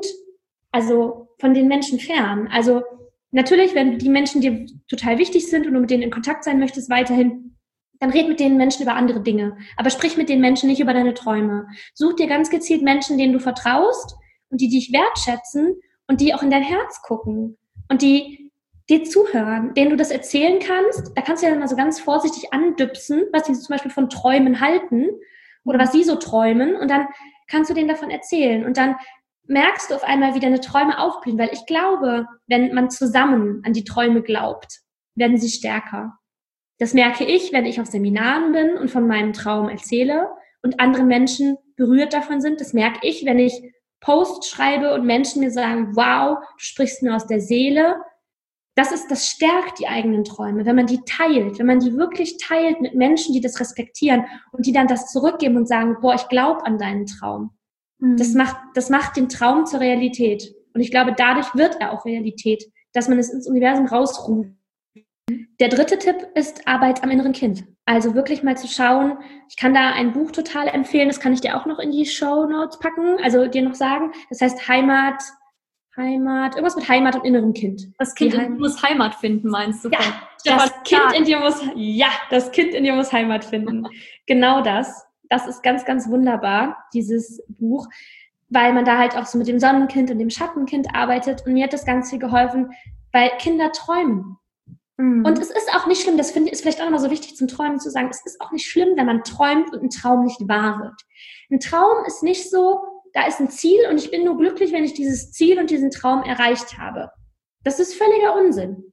also von den Menschen fern. Also natürlich, wenn die Menschen dir total wichtig sind und du mit denen in Kontakt sein möchtest weiterhin, dann red mit den Menschen über andere Dinge. Aber sprich mit den Menschen nicht über deine Träume. Such dir ganz gezielt Menschen, denen du vertraust und die dich wertschätzen und die auch in dein Herz gucken und die dir zuhören, denen du das erzählen kannst. Da kannst du ja dann mal so ganz vorsichtig andüpsen, was sie zum Beispiel von Träumen halten oder was sie so träumen und dann kannst du denen davon erzählen und dann merkst du auf einmal, wie deine Träume aufblühen, weil ich glaube, wenn man zusammen an die Träume glaubt, werden sie stärker. Das merke ich, wenn ich auf Seminaren bin und von meinem Traum erzähle und andere Menschen berührt davon sind. Das merke ich, wenn ich Posts schreibe und Menschen mir sagen, wow, du sprichst mir aus der Seele. Das ist, das stärkt die eigenen Träume, wenn man die teilt, wenn man die wirklich teilt mit Menschen, die das respektieren und die dann das zurückgeben und sagen, boah, ich glaube an deinen Traum. Mhm. Das macht, das macht den Traum zur Realität. Und ich glaube, dadurch wird er auch Realität, dass man es ins Universum rausruft. Der dritte Tipp ist Arbeit am inneren Kind. Also wirklich mal zu schauen, ich kann da ein Buch total empfehlen, das kann ich dir auch noch in die Shownotes packen, also dir noch sagen. Das heißt Heimat, Heimat, irgendwas mit Heimat und innerem Kind. Das Kind in dir muss Heimat finden, meinst du? Ja, das Kind in dir muss, ja, das Kind in dir muss Heimat finden. Genau das. Das ist ganz, ganz wunderbar, dieses Buch, weil man da halt auch so mit dem Sonnenkind und dem Schattenkind arbeitet. Und mir hat das ganz viel geholfen, weil Kinder träumen. Mhm. Und es ist auch nicht schlimm, das finde ich, ist vielleicht auch nochmal so wichtig zum Träumen zu sagen, es ist auch nicht schlimm, wenn man träumt und ein Traum nicht wahr wird. Ein Traum ist nicht so, da ist ein Ziel und ich bin nur glücklich, wenn ich dieses Ziel und diesen Traum erreicht habe. Das ist völliger Unsinn.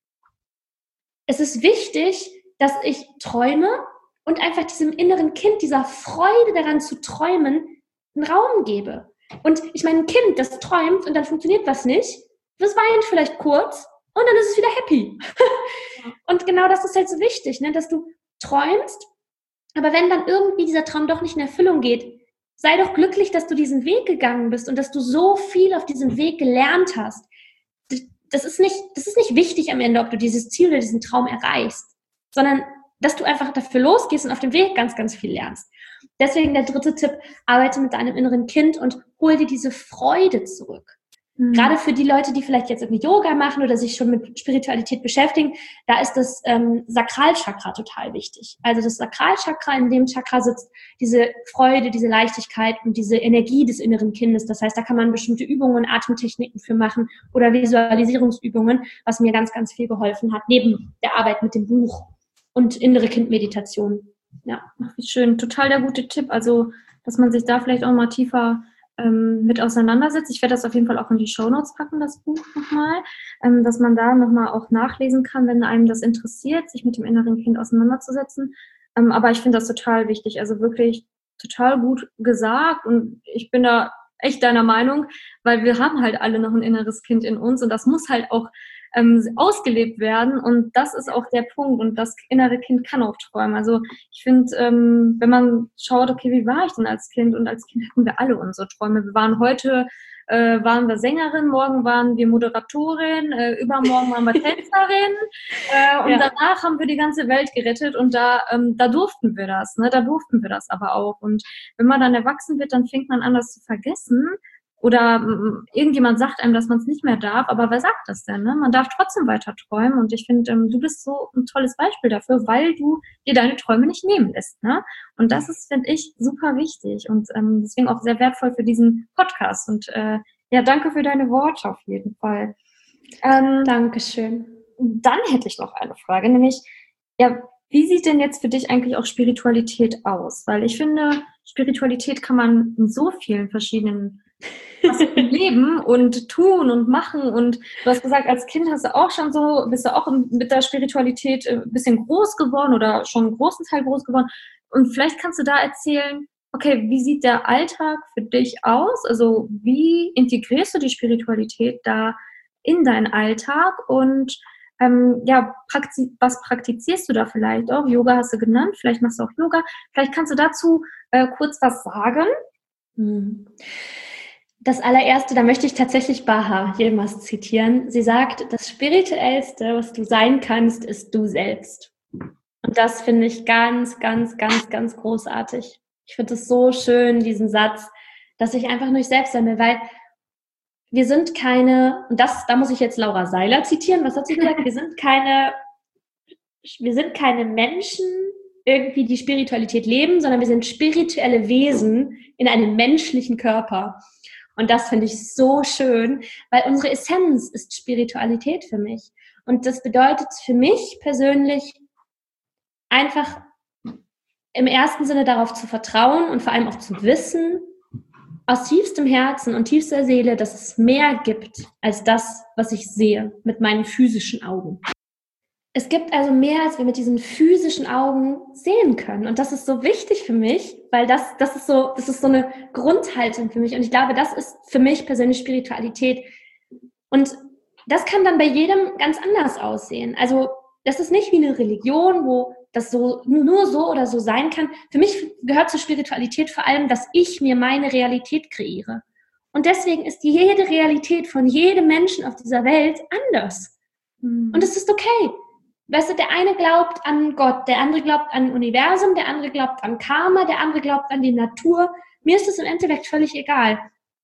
Es ist wichtig, dass ich träume und einfach diesem inneren Kind, dieser Freude daran zu träumen, einen Raum gebe. Und ich meine, ein Kind, das träumt und dann funktioniert was nicht, das weint vielleicht kurz und dann ist es wieder happy. Und genau das ist halt so wichtig, ne, dass du träumst, aber wenn dann irgendwie dieser Traum doch nicht in Erfüllung geht, sei doch glücklich, dass du diesen Weg gegangen bist und dass du so viel auf diesem Weg gelernt hast. Das ist nicht, das ist nicht wichtig am Ende, ob du dieses Ziel oder diesen Traum erreichst, sondern dass du einfach dafür losgehst und auf dem Weg ganz, ganz viel lernst. Deswegen der dritte Tipp, arbeite mit deinem inneren Kind und hol dir diese Freude zurück. Mhm. Gerade für die Leute, die vielleicht jetzt irgendwie Yoga machen oder sich schon mit Spiritualität beschäftigen, da ist das ähm, Sakralchakra total wichtig. Also das Sakralchakra, in dem Chakra sitzt diese Freude, diese Leichtigkeit und diese Energie des inneren Kindes. Das heißt, da kann man bestimmte Übungen, Atemtechniken für machen oder Visualisierungsübungen, was mir ganz, ganz viel geholfen hat, neben der Arbeit mit dem Buch und innere Kindmeditation. Ja, wie schön. Total der gute Tipp. Also, dass man sich da vielleicht auch mal tiefer ähm, mit auseinandersetzt. Ich werde das auf jeden Fall auch in die Shownotes packen, das Buch nochmal, ähm, dass man da nochmal auch nachlesen kann, wenn einem das interessiert, sich mit dem inneren Kind auseinanderzusetzen. Ähm, aber ich finde das total wichtig. Also wirklich total gut gesagt und ich bin da echt deiner Meinung, weil wir haben halt alle noch ein inneres Kind in uns und das muss halt auch ähm, ausgelebt werden. Und das ist auch der Punkt. Und das innere Kind kann auch träumen. Also ich finde, ähm, wenn man schaut, okay, wie war ich denn als Kind? Und als Kind hatten wir alle unsere Träume. Wir waren heute Äh, waren wir Sängerin, morgen waren wir Moderatorin, äh, übermorgen waren wir Tänzerin äh, und ja. danach haben wir die ganze Welt gerettet und da, ähm, da durften wir das, ne? Da durften wir das aber auch. Und wenn man dann erwachsen wird, dann fängt man an, das zu vergessen. Oder ähm, irgendjemand sagt einem, dass man es nicht mehr darf, aber wer sagt das denn? Ne? Man darf trotzdem weiter träumen und ich finde, ähm, du bist so ein tolles Beispiel dafür, weil du dir deine Träume nicht nehmen lässt. Ne? Und das ist, finde ich, super wichtig und ähm, deswegen auch sehr wertvoll für diesen Podcast. Und äh, ja, danke für deine Worte auf jeden Fall. Ähm, Dankeschön. Dann hätte ich noch eine Frage, nämlich, ja, wie sieht denn jetzt für dich eigentlich auch Spiritualität aus? Weil ich finde, Spiritualität kann man in so vielen verschiedenen leben und tun und machen. Und du hast gesagt, als Kind hast du auch schon so, bist du auch mit der Spiritualität ein bisschen groß geworden oder schon einen großen Teil groß geworden. Und vielleicht kannst du da erzählen, okay, wie sieht der Alltag für dich aus? Also wie integrierst du die Spiritualität da in deinen Alltag? Und ähm, ja, praktiz- was praktizierst du da vielleicht auch? Yoga hast du genannt, vielleicht machst du auch Yoga. Vielleicht kannst du dazu äh, kurz was sagen. Hm. Das allererste, da möchte ich tatsächlich Baha Yilmaz zitieren. Sie sagt, das Spirituellste, was du sein kannst, ist du selbst. Und das finde ich ganz, ganz, ganz, ganz großartig. Ich finde es so schön, diesen Satz, dass ich einfach nur ich selbst sein will, weil wir sind keine, und das, da muss ich jetzt Laura Seiler zitieren, was hat sie gesagt? Wir sind keine, wir sind keine Menschen, irgendwie die Spiritualität leben, sondern wir sind spirituelle Wesen in einem menschlichen Körper. Und das finde ich so schön, weil unsere Essenz ist Spiritualität für mich. Und das bedeutet für mich persönlich einfach im ersten Sinne darauf zu vertrauen und vor allem auch zu wissen, aus tiefstem Herzen und tiefster Seele, dass es mehr gibt als das, was ich sehe mit meinen physischen Augen. Es gibt also mehr, als wir mit diesen physischen Augen sehen können. Und das ist so wichtig für mich, weil das, das ist so, das ist so eine Grundhaltung für mich. Und ich glaube, das ist für mich persönlich Spiritualität. Und das kann dann bei jedem ganz anders aussehen. Also, das ist nicht wie eine Religion, wo das so, nur so oder so sein kann. Für mich gehört zur Spiritualität vor allem, dass ich mir meine Realität kreiere. Und deswegen ist jede Realität von jedem Menschen auf dieser Welt anders. Mhm. Und es ist okay. Weißt du, der eine glaubt an Gott, der andere glaubt an Universum, der andere glaubt an Karma, der andere glaubt an die Natur. Mir ist es im Endeffekt völlig egal.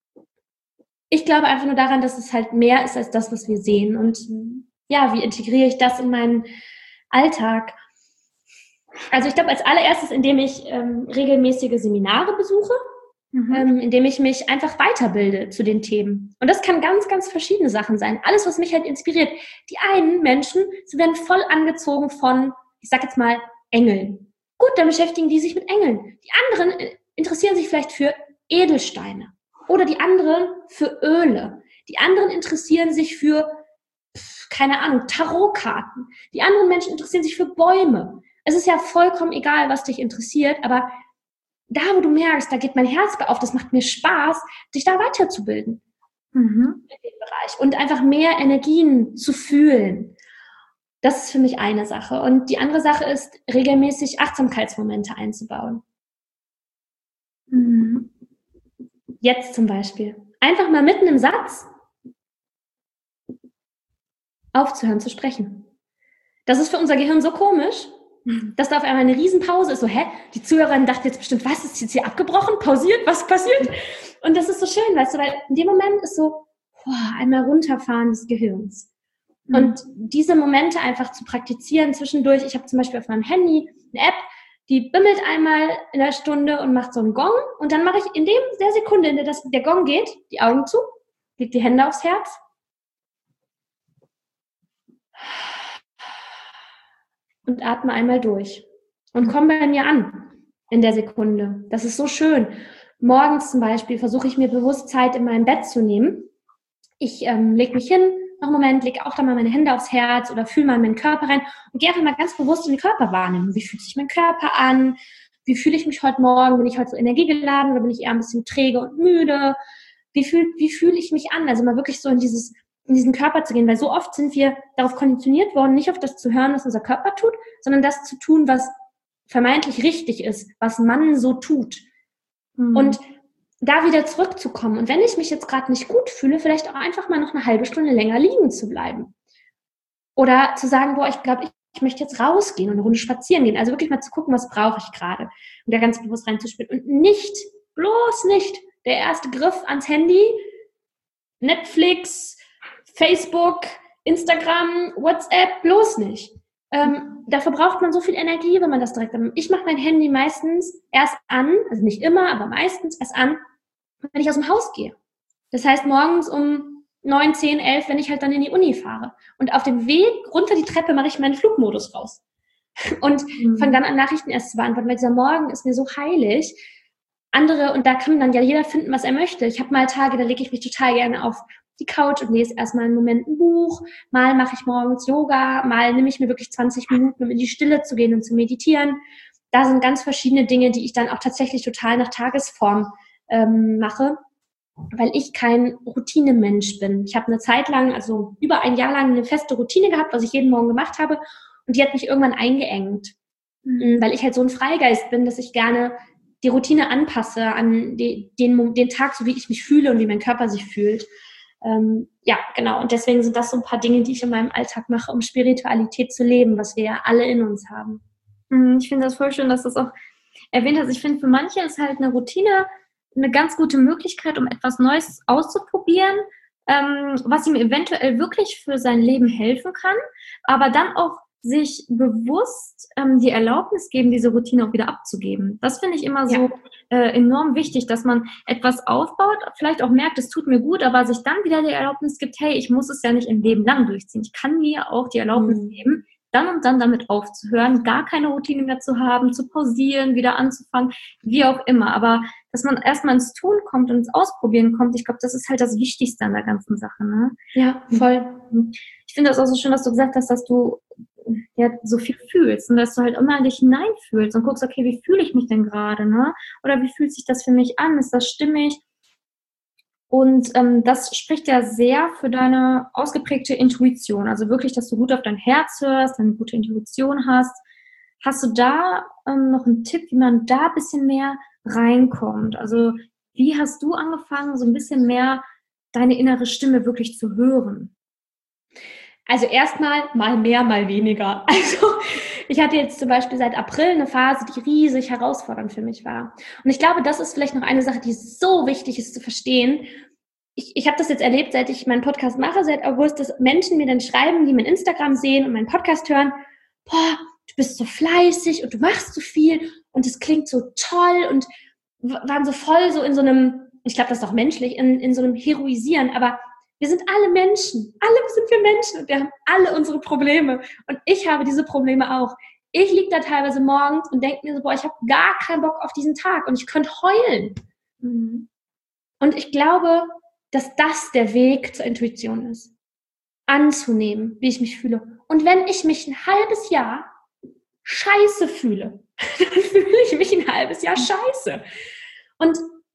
Ich glaube einfach nur daran, dass es halt mehr ist als das, was wir sehen. Und ja, wie integriere ich das in meinen Alltag? Also ich glaube als allererstes, indem ich ähm, regelmäßige Seminare besuche, mhm. ähm, indem ich mich einfach weiterbilde zu den Themen. Und das kann ganz, ganz verschiedene Sachen sein. Alles, was mich halt inspiriert. Die einen Menschen, sie werden voll angezogen von, ich sag jetzt mal, Engeln. Gut, dann beschäftigen die sich mit Engeln. Die anderen interessieren sich vielleicht für Edelsteine. Oder die anderen für Öle. Die anderen interessieren sich für, pf, keine Ahnung, Tarotkarten. Die anderen Menschen interessieren sich für Bäume. Es ist ja vollkommen egal, was dich interessiert, aber da, wo du merkst, da geht mein Herz auf, das macht mir Spaß, dich da weiterzubilden. Mhm. In dem Bereich. Und einfach mehr Energien zu fühlen. Das ist für mich eine Sache. Und die andere Sache ist, regelmäßig Achtsamkeitsmomente einzubauen. Mhm. Jetzt zum Beispiel. Einfach mal mitten im Satz aufzuhören zu sprechen. Das ist für unser Gehirn so komisch, dass da auf einmal eine Riesenpause ist. So, hä? Die Zuhörerin dachte jetzt bestimmt, was ist jetzt hier abgebrochen? Pausiert? Was passiert? Und das ist so schön, weißt du, weil in dem Moment ist so, boah, einmal runterfahren des Gehirns. Mhm. Und diese Momente einfach zu praktizieren zwischendurch. Ich habe zum Beispiel auf meinem Handy eine App, die bimmelt einmal in der Stunde und macht so einen Gong. Und dann mache ich in dem, der Sekunde, in der das, der Gong geht, die Augen zu, leg die Hände aufs Herz. Und atme einmal durch. Und komm bei mir an in der Sekunde. Das ist so schön. Morgens zum Beispiel versuche ich mir bewusst Zeit in meinem Bett zu nehmen. Ich ähm, lege mich hin, noch einen Moment, lege auch da mal meine Hände aufs Herz oder fühle mal in meinen Körper rein und gehe einfach mal ganz bewusst in den Körper wahrnehmen. Wie fühlt sich mein Körper an? Wie fühle ich mich heute Morgen? Bin ich heute so energiegeladen oder bin ich eher ein bisschen träge und müde? Wie fühle wie fühl ich mich an? Also mal wirklich so in dieses in diesen Körper zu gehen, weil so oft sind wir darauf konditioniert worden, nicht auf das zu hören, was unser Körper tut, sondern das zu tun, was vermeintlich richtig ist, was man so tut. Mhm. Und da wieder zurückzukommen. Und wenn ich mich jetzt gerade nicht gut fühle, vielleicht auch einfach mal noch eine halbe Stunde länger liegen zu bleiben. Oder zu sagen, boah, ich glaube, ich, ich möchte jetzt rausgehen und eine Runde spazieren gehen. Also wirklich mal zu gucken, was brauche ich gerade. Und da ganz bewusst reinzuspielen. Und nicht, bloß nicht der erste Griff ans Handy, Netflix, Facebook, Instagram, WhatsApp, bloß nicht. Ähm, dafür braucht man so viel Energie, wenn man das direkt macht. Ich mache mein Handy meistens erst an, also nicht immer, aber meistens erst an, wenn ich aus dem Haus gehe. Das heißt morgens um neun, zehn, elf, wenn ich halt dann in die Uni fahre. Und auf dem Weg runter die Treppe mache ich meinen Flugmodus raus. Und mhm. fange dann an, Nachrichten erst zu beantworten, weil dieser Morgen ist mir so heilig. Andere, und da kann dann ja jeder finden, was er möchte. Ich habe mal Tage, da lege ich mich total gerne auf die Couch und lese erstmal einen Moment ein Buch. Mal mache ich morgens Yoga, mal nehme ich mir wirklich zwanzig Minuten, um in die Stille zu gehen und zu meditieren. Da sind ganz verschiedene Dinge, die ich dann auch tatsächlich total nach Tagesform ähm, mache, weil ich kein Routinemensch bin. Ich habe eine Zeit lang, also über ein Jahr lang, eine feste Routine gehabt, was ich jeden Morgen gemacht habe, und die hat mich irgendwann eingeengt, mhm. weil ich halt so ein Freigeist bin, dass ich gerne die Routine anpasse an die, den, den Tag, so wie ich mich fühle und wie mein Körper sich fühlt. Ähm, ja, genau. Und deswegen sind das so ein paar Dinge, die ich in meinem Alltag mache, um Spiritualität zu leben, was wir ja alle in uns haben. Ich finde das voll schön, dass du das auch erwähnt hast. Ich finde, für manche ist halt eine Routine eine ganz gute Möglichkeit, um etwas Neues auszuprobieren, ähm, was ihm eventuell wirklich für sein Leben helfen kann, aber dann auch sich bewusst ähm, die Erlaubnis geben, diese Routine auch wieder abzugeben. Das finde ich immer so ja. äh, enorm wichtig, dass man etwas aufbaut, vielleicht auch merkt, es tut mir gut, aber sich dann wieder die Erlaubnis gibt, hey, ich muss es ja nicht ein Leben lang durchziehen. Ich kann mir auch die Erlaubnis mhm. geben, dann und dann damit aufzuhören, gar keine Routine mehr zu haben, zu pausieren, wieder anzufangen, wie auch immer. Aber dass man erstmal ins Tun kommt und ins Ausprobieren kommt, ich glaube, das ist halt das Wichtigste an der ganzen Sache. Ne? Ja, voll. Ich finde das auch so schön, dass du gesagt hast, dass du ja so viel fühlst und dass du halt immer in dich hineinfühlst und guckst, okay, wie fühle ich mich denn gerade, ne? Oder wie fühlt sich das für mich an? Ist das stimmig? Und ähm, das spricht ja sehr für deine ausgeprägte Intuition. Also wirklich, dass du gut auf dein Herz hörst, eine gute Intuition hast. Hast du da ähm, noch einen Tipp, wie man da ein bisschen mehr reinkommt? Also wie hast du angefangen, so ein bisschen mehr deine innere Stimme wirklich zu hören? Also erstmal mal mehr, mal weniger. Also ich hatte jetzt zum Beispiel seit April eine Phase, die riesig herausfordernd für mich war. Und ich glaube, das ist vielleicht noch eine Sache, die so wichtig ist zu verstehen. Ich, ich habe das jetzt erlebt, seit ich meinen Podcast mache, seit August, dass Menschen mir dann schreiben, die mein Instagram sehen und meinen Podcast hören, boah, du bist so fleißig und du machst so viel und es klingt so toll, und waren so voll so in so einem, ich glaube, das ist doch menschlich, in, in so einem Heroisieren, aber wir sind alle Menschen. Alle sind wir Menschen und wir haben alle unsere Probleme. Und ich habe diese Probleme auch. Ich liege da teilweise morgens und denke mir so, boah, ich habe gar keinen Bock auf diesen Tag und ich könnte heulen. Mhm. Und ich glaube, dass das der Weg zur Intuition ist. Anzunehmen, wie ich mich fühle. Und wenn ich mich ein halbes Jahr scheiße fühle, dann fühle ich mich ein halbes Jahr scheiße. Und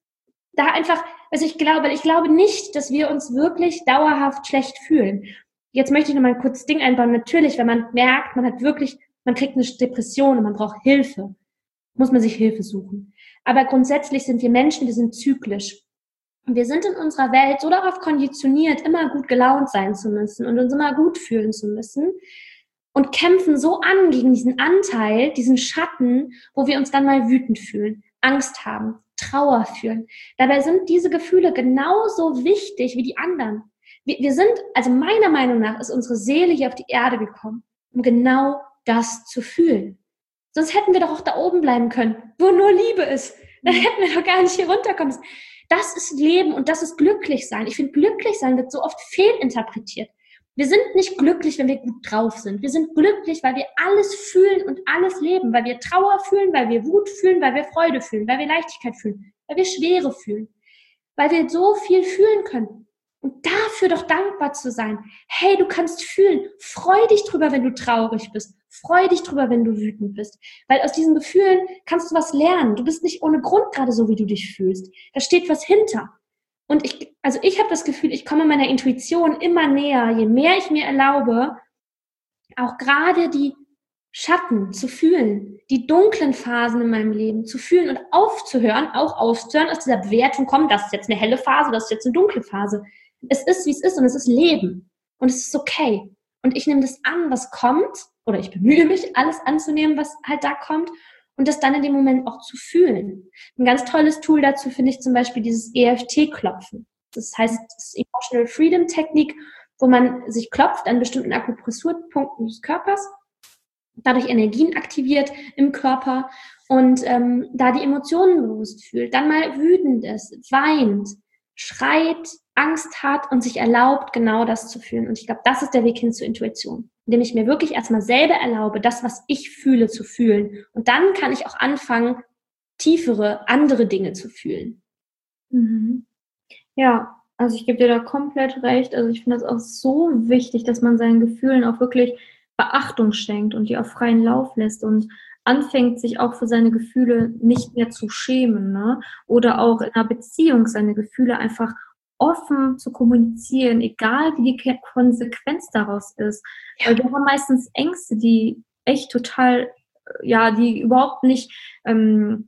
da einfach, also ich glaube, ich glaube nicht, dass wir uns wirklich dauerhaft schlecht fühlen. Jetzt möchte ich noch mal ein kurzes Ding einbauen. Natürlich, wenn man merkt, man hat wirklich, man kriegt eine Depression und man braucht Hilfe, muss man sich Hilfe suchen. Aber grundsätzlich sind wir Menschen, wir sind zyklisch. Und wir sind in unserer Welt so darauf konditioniert, immer gut gelaunt sein zu müssen und uns immer gut fühlen zu müssen und kämpfen so an gegen diesen Anteil, diesen Schatten, wo wir uns dann mal wütend fühlen, Angst haben, Trauer fühlen. Dabei sind diese Gefühle genauso wichtig wie die anderen. Wir, wir sind, also meiner Meinung nach, ist unsere Seele hier auf die Erde gekommen, um genau das zu fühlen. Sonst hätten wir doch auch da oben bleiben können, wo nur Liebe ist. Dann hätten wir doch gar nicht hier runterkommen. Das ist Leben und das ist glücklich sein. Ich finde, glücklich sein wird so oft fehlinterpretiert. Wir sind nicht glücklich, wenn wir gut drauf sind. Wir sind glücklich, weil wir alles fühlen und alles leben. Weil wir Trauer fühlen, weil wir Wut fühlen, weil wir Freude fühlen, weil wir Leichtigkeit fühlen, weil wir Schwere fühlen. Weil wir so viel fühlen können. Und dafür doch dankbar zu sein. Hey, du kannst fühlen. Freu dich drüber, wenn du traurig bist. Freu dich drüber, wenn du wütend bist. Weil aus diesen Gefühlen kannst du was lernen. Du bist nicht ohne Grund gerade so, wie du dich fühlst. Da steht was hinter. Und ich, also ich habe das Gefühl, ich komme meiner Intuition immer näher, je mehr ich mir erlaube, auch gerade die Schatten zu fühlen, die dunklen Phasen in meinem Leben zu fühlen und aufzuhören, auch aufzuhören, aus dieser Bewertung kommen, das ist jetzt eine helle Phase, das ist jetzt eine dunkle Phase. Es ist, wie es ist und es ist Leben und es ist okay. Und ich nehme das an, was kommt, oder ich bemühe mich, alles anzunehmen, was halt da kommt und das dann in dem Moment auch zu fühlen. Ein ganz tolles Tool dazu finde ich zum Beispiel dieses E F T-Klopfen. Das heißt, das ist Emotional Freedom Technik, wo man sich klopft an bestimmten Akupressurpunkten des Körpers, dadurch Energien aktiviert im Körper und ähm, da die Emotionen bewusst fühlt, dann mal wütend ist, weint, schreit, Angst hat und sich erlaubt, genau das zu fühlen. Und ich glaube, das ist der Weg hin zur Intuition, indem ich mir wirklich erstmal selber erlaube, das, was ich fühle, zu fühlen. Und dann kann ich auch anfangen, tiefere, andere Dinge zu fühlen. Mhm. Ja, also ich gebe dir da komplett recht. Also ich finde das auch so wichtig, dass man seinen Gefühlen auch wirklich Beachtung schenkt und die auf freien Lauf lässt und anfängt, sich auch für seine Gefühle nicht mehr zu schämen, ne? Oder auch in einer Beziehung seine Gefühle einfach offen zu kommunizieren, egal wie die Konsequenz daraus ist. Ja. Weil wir haben meistens Ängste, die echt total, ja, die überhaupt nicht, ähm,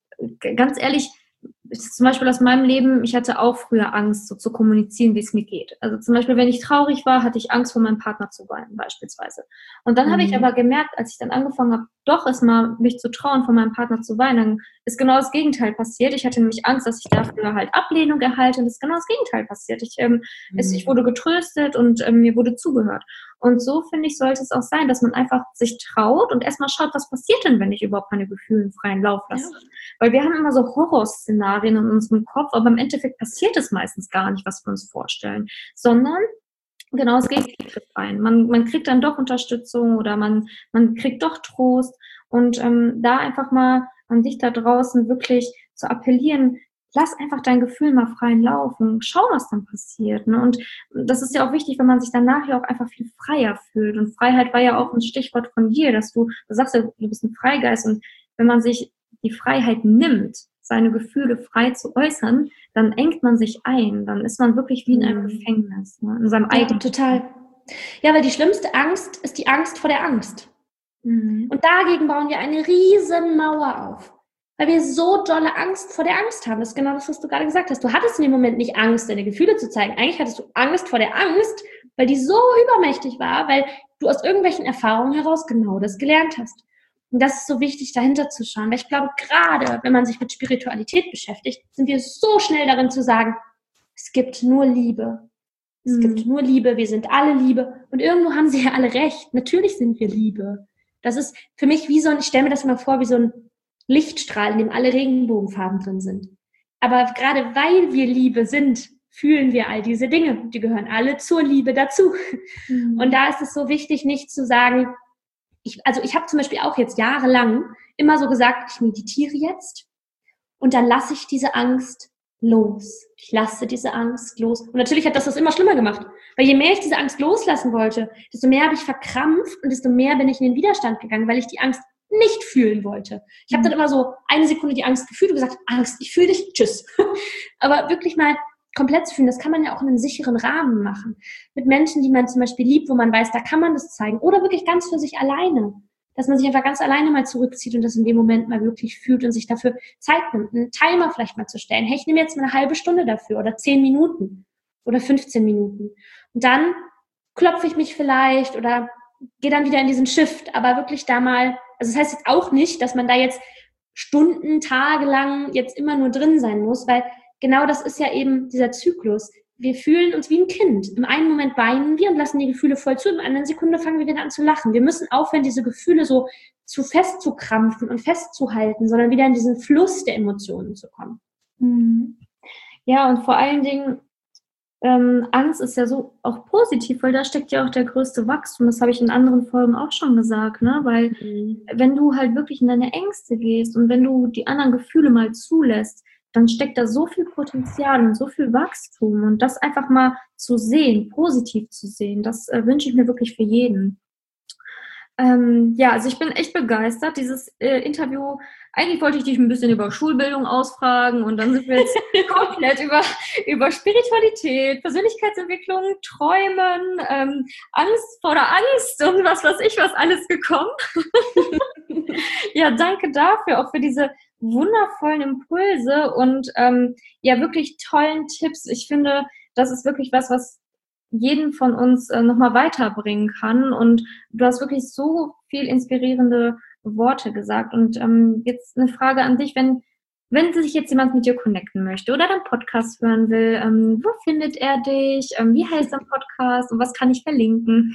ganz ehrlich, zum Beispiel aus meinem Leben, ich hatte auch früher Angst, so zu kommunizieren, wie es mir geht. Also zum Beispiel, wenn ich traurig war, hatte ich Angst, vor meinem Partner zu weinen, beispielsweise. Und dann mhm. habe ich aber gemerkt, als ich dann angefangen habe, doch erstmal mich zu trauen, vor meinem Partner zu weinen, dann ist genau das Gegenteil passiert. Ich hatte nämlich Angst, dass ich dafür halt Ablehnung erhalte und es ist genau das Gegenteil passiert. Ich, ähm, mhm. es, ich wurde getröstet und ähm, mir wurde zugehört. Und so, finde ich, sollte es auch sein, dass man einfach sich traut und erstmal schaut, was passiert denn, wenn ich überhaupt meine Gefühle im freien Lauf lasse. Ja. Weil wir haben immer so Horrorszenarien in unserem Kopf, aber im Endeffekt passiert es meistens gar nicht, was wir uns vorstellen, sondern genau das Gegenteil tritt ein. Man, man kriegt dann doch Unterstützung oder man, man kriegt doch Trost und ähm, da einfach mal an dich da draußen wirklich zu appellieren, lass einfach dein Gefühl mal freien Lauf und schau, was dann passiert. Ne? Und das ist ja auch wichtig, wenn man sich dann nachher auch einfach viel freier fühlt. Und Freiheit war ja auch ein Stichwort von dir, dass du, du sagst ja, du bist ein Freigeist und wenn man sich die Freiheit nimmt, seine Gefühle frei zu äußern, dann engt man sich ein, dann ist man wirklich wie in einem Gefängnis, ne? In seinem eigenen. Ja, total. Ja, weil die schlimmste Angst ist die Angst vor der Angst. Mhm. Und dagegen bauen wir eine riesen Mauer auf, weil wir so dolle Angst vor der Angst haben. Das ist genau das, was du gerade gesagt hast. Du hattest in dem Moment nicht Angst, deine Gefühle zu zeigen. Eigentlich hattest du Angst vor der Angst, weil die so übermächtig war, weil du aus irgendwelchen Erfahrungen heraus genau das gelernt hast. Und das ist so wichtig, dahinter zu schauen. Weil ich glaube, gerade wenn man sich mit Spiritualität beschäftigt, sind wir so schnell darin zu sagen, es gibt nur Liebe. Es mhm. gibt nur Liebe, wir sind alle Liebe. Und irgendwo haben sie ja alle recht. Natürlich sind wir Liebe. Das ist für mich wie so ein, ich stelle mir das mal vor, wie so ein Lichtstrahl, in dem alle Regenbogenfarben drin sind. Aber gerade weil wir Liebe sind, fühlen wir all diese Dinge. Die gehören alle zur Liebe dazu. Mhm. Und da ist es so wichtig, nicht zu sagen, Ich, also ich habe zum Beispiel auch jetzt jahrelang immer so gesagt, ich meditiere jetzt und dann lasse ich diese Angst los. Ich lasse diese Angst los. Und natürlich hat das das immer schlimmer gemacht. Weil je mehr ich diese Angst loslassen wollte, desto mehr habe ich verkrampft und desto mehr bin ich in den Widerstand gegangen, weil ich die Angst nicht fühlen wollte. Ich habe dann immer so eine Sekunde die Angst gefühlt und gesagt, Angst, ich fühle dich, tschüss. Aber wirklich mal komplett zu fühlen, das kann man ja auch in einem sicheren Rahmen machen. Mit Menschen, die man zum Beispiel liebt, wo man weiß, da kann man das zeigen. Oder wirklich ganz für sich alleine. Dass man sich einfach ganz alleine mal zurückzieht und das in dem Moment mal wirklich fühlt und sich dafür Zeit nimmt, einen Timer vielleicht mal zu stellen. Hey, ich nehme jetzt mal eine halbe Stunde dafür oder zehn Minuten oder fünfzehn Minuten. Und dann klopfe ich mich vielleicht oder gehe dann wieder in diesen Shift. Aber wirklich da mal, also das heißt jetzt auch nicht, dass man da jetzt Stunden, Tage lang jetzt immer nur drin sein muss, weil genau das ist ja eben dieser Zyklus. Wir fühlen uns wie ein Kind. Im einen Moment weinen wir und lassen die Gefühle voll zu, in der anderen Sekunde fangen wir wieder an zu lachen. Wir müssen aufhören, diese Gefühle so zu festzukrampfen und festzuhalten, sondern wieder in diesen Fluss der Emotionen zu kommen. Mhm. Ja, und vor allen Dingen, ähm, Angst ist ja so auch positiv, weil da steckt ja auch der größte Wachstum. Das habe ich in anderen Folgen auch schon gesagt, ne? Weil mhm. wenn du halt wirklich in deine Ängste gehst und wenn du die anderen Gefühle mal zulässt, dann steckt da so viel Potenzial und so viel Wachstum. Und das einfach mal zu sehen, positiv zu sehen, das äh, wünsche ich mir wirklich für jeden. Ähm, ja, also ich bin echt begeistert. Dieses äh, Interview, eigentlich wollte ich dich ein bisschen über Schulbildung ausfragen und dann sind wir jetzt komplett über, über Spiritualität, Persönlichkeitsentwicklung, Träumen, ähm, Angst vor der Angst und was weiß ich, was alles gekommen. Ja, danke dafür, auch für diese wundervollen Impulse und ähm, ja, wirklich tollen Tipps. Ich finde, das ist wirklich was, was jeden von uns äh, nochmal weiterbringen kann. Und du hast wirklich so viel inspirierende Worte gesagt. Und ähm, jetzt eine Frage an dich, wenn, wenn sich jetzt jemand mit dir connecten möchte oder deinen Podcast hören will, ähm, wo findet er dich? Ähm, wie heißt dein Podcast und was kann ich verlinken?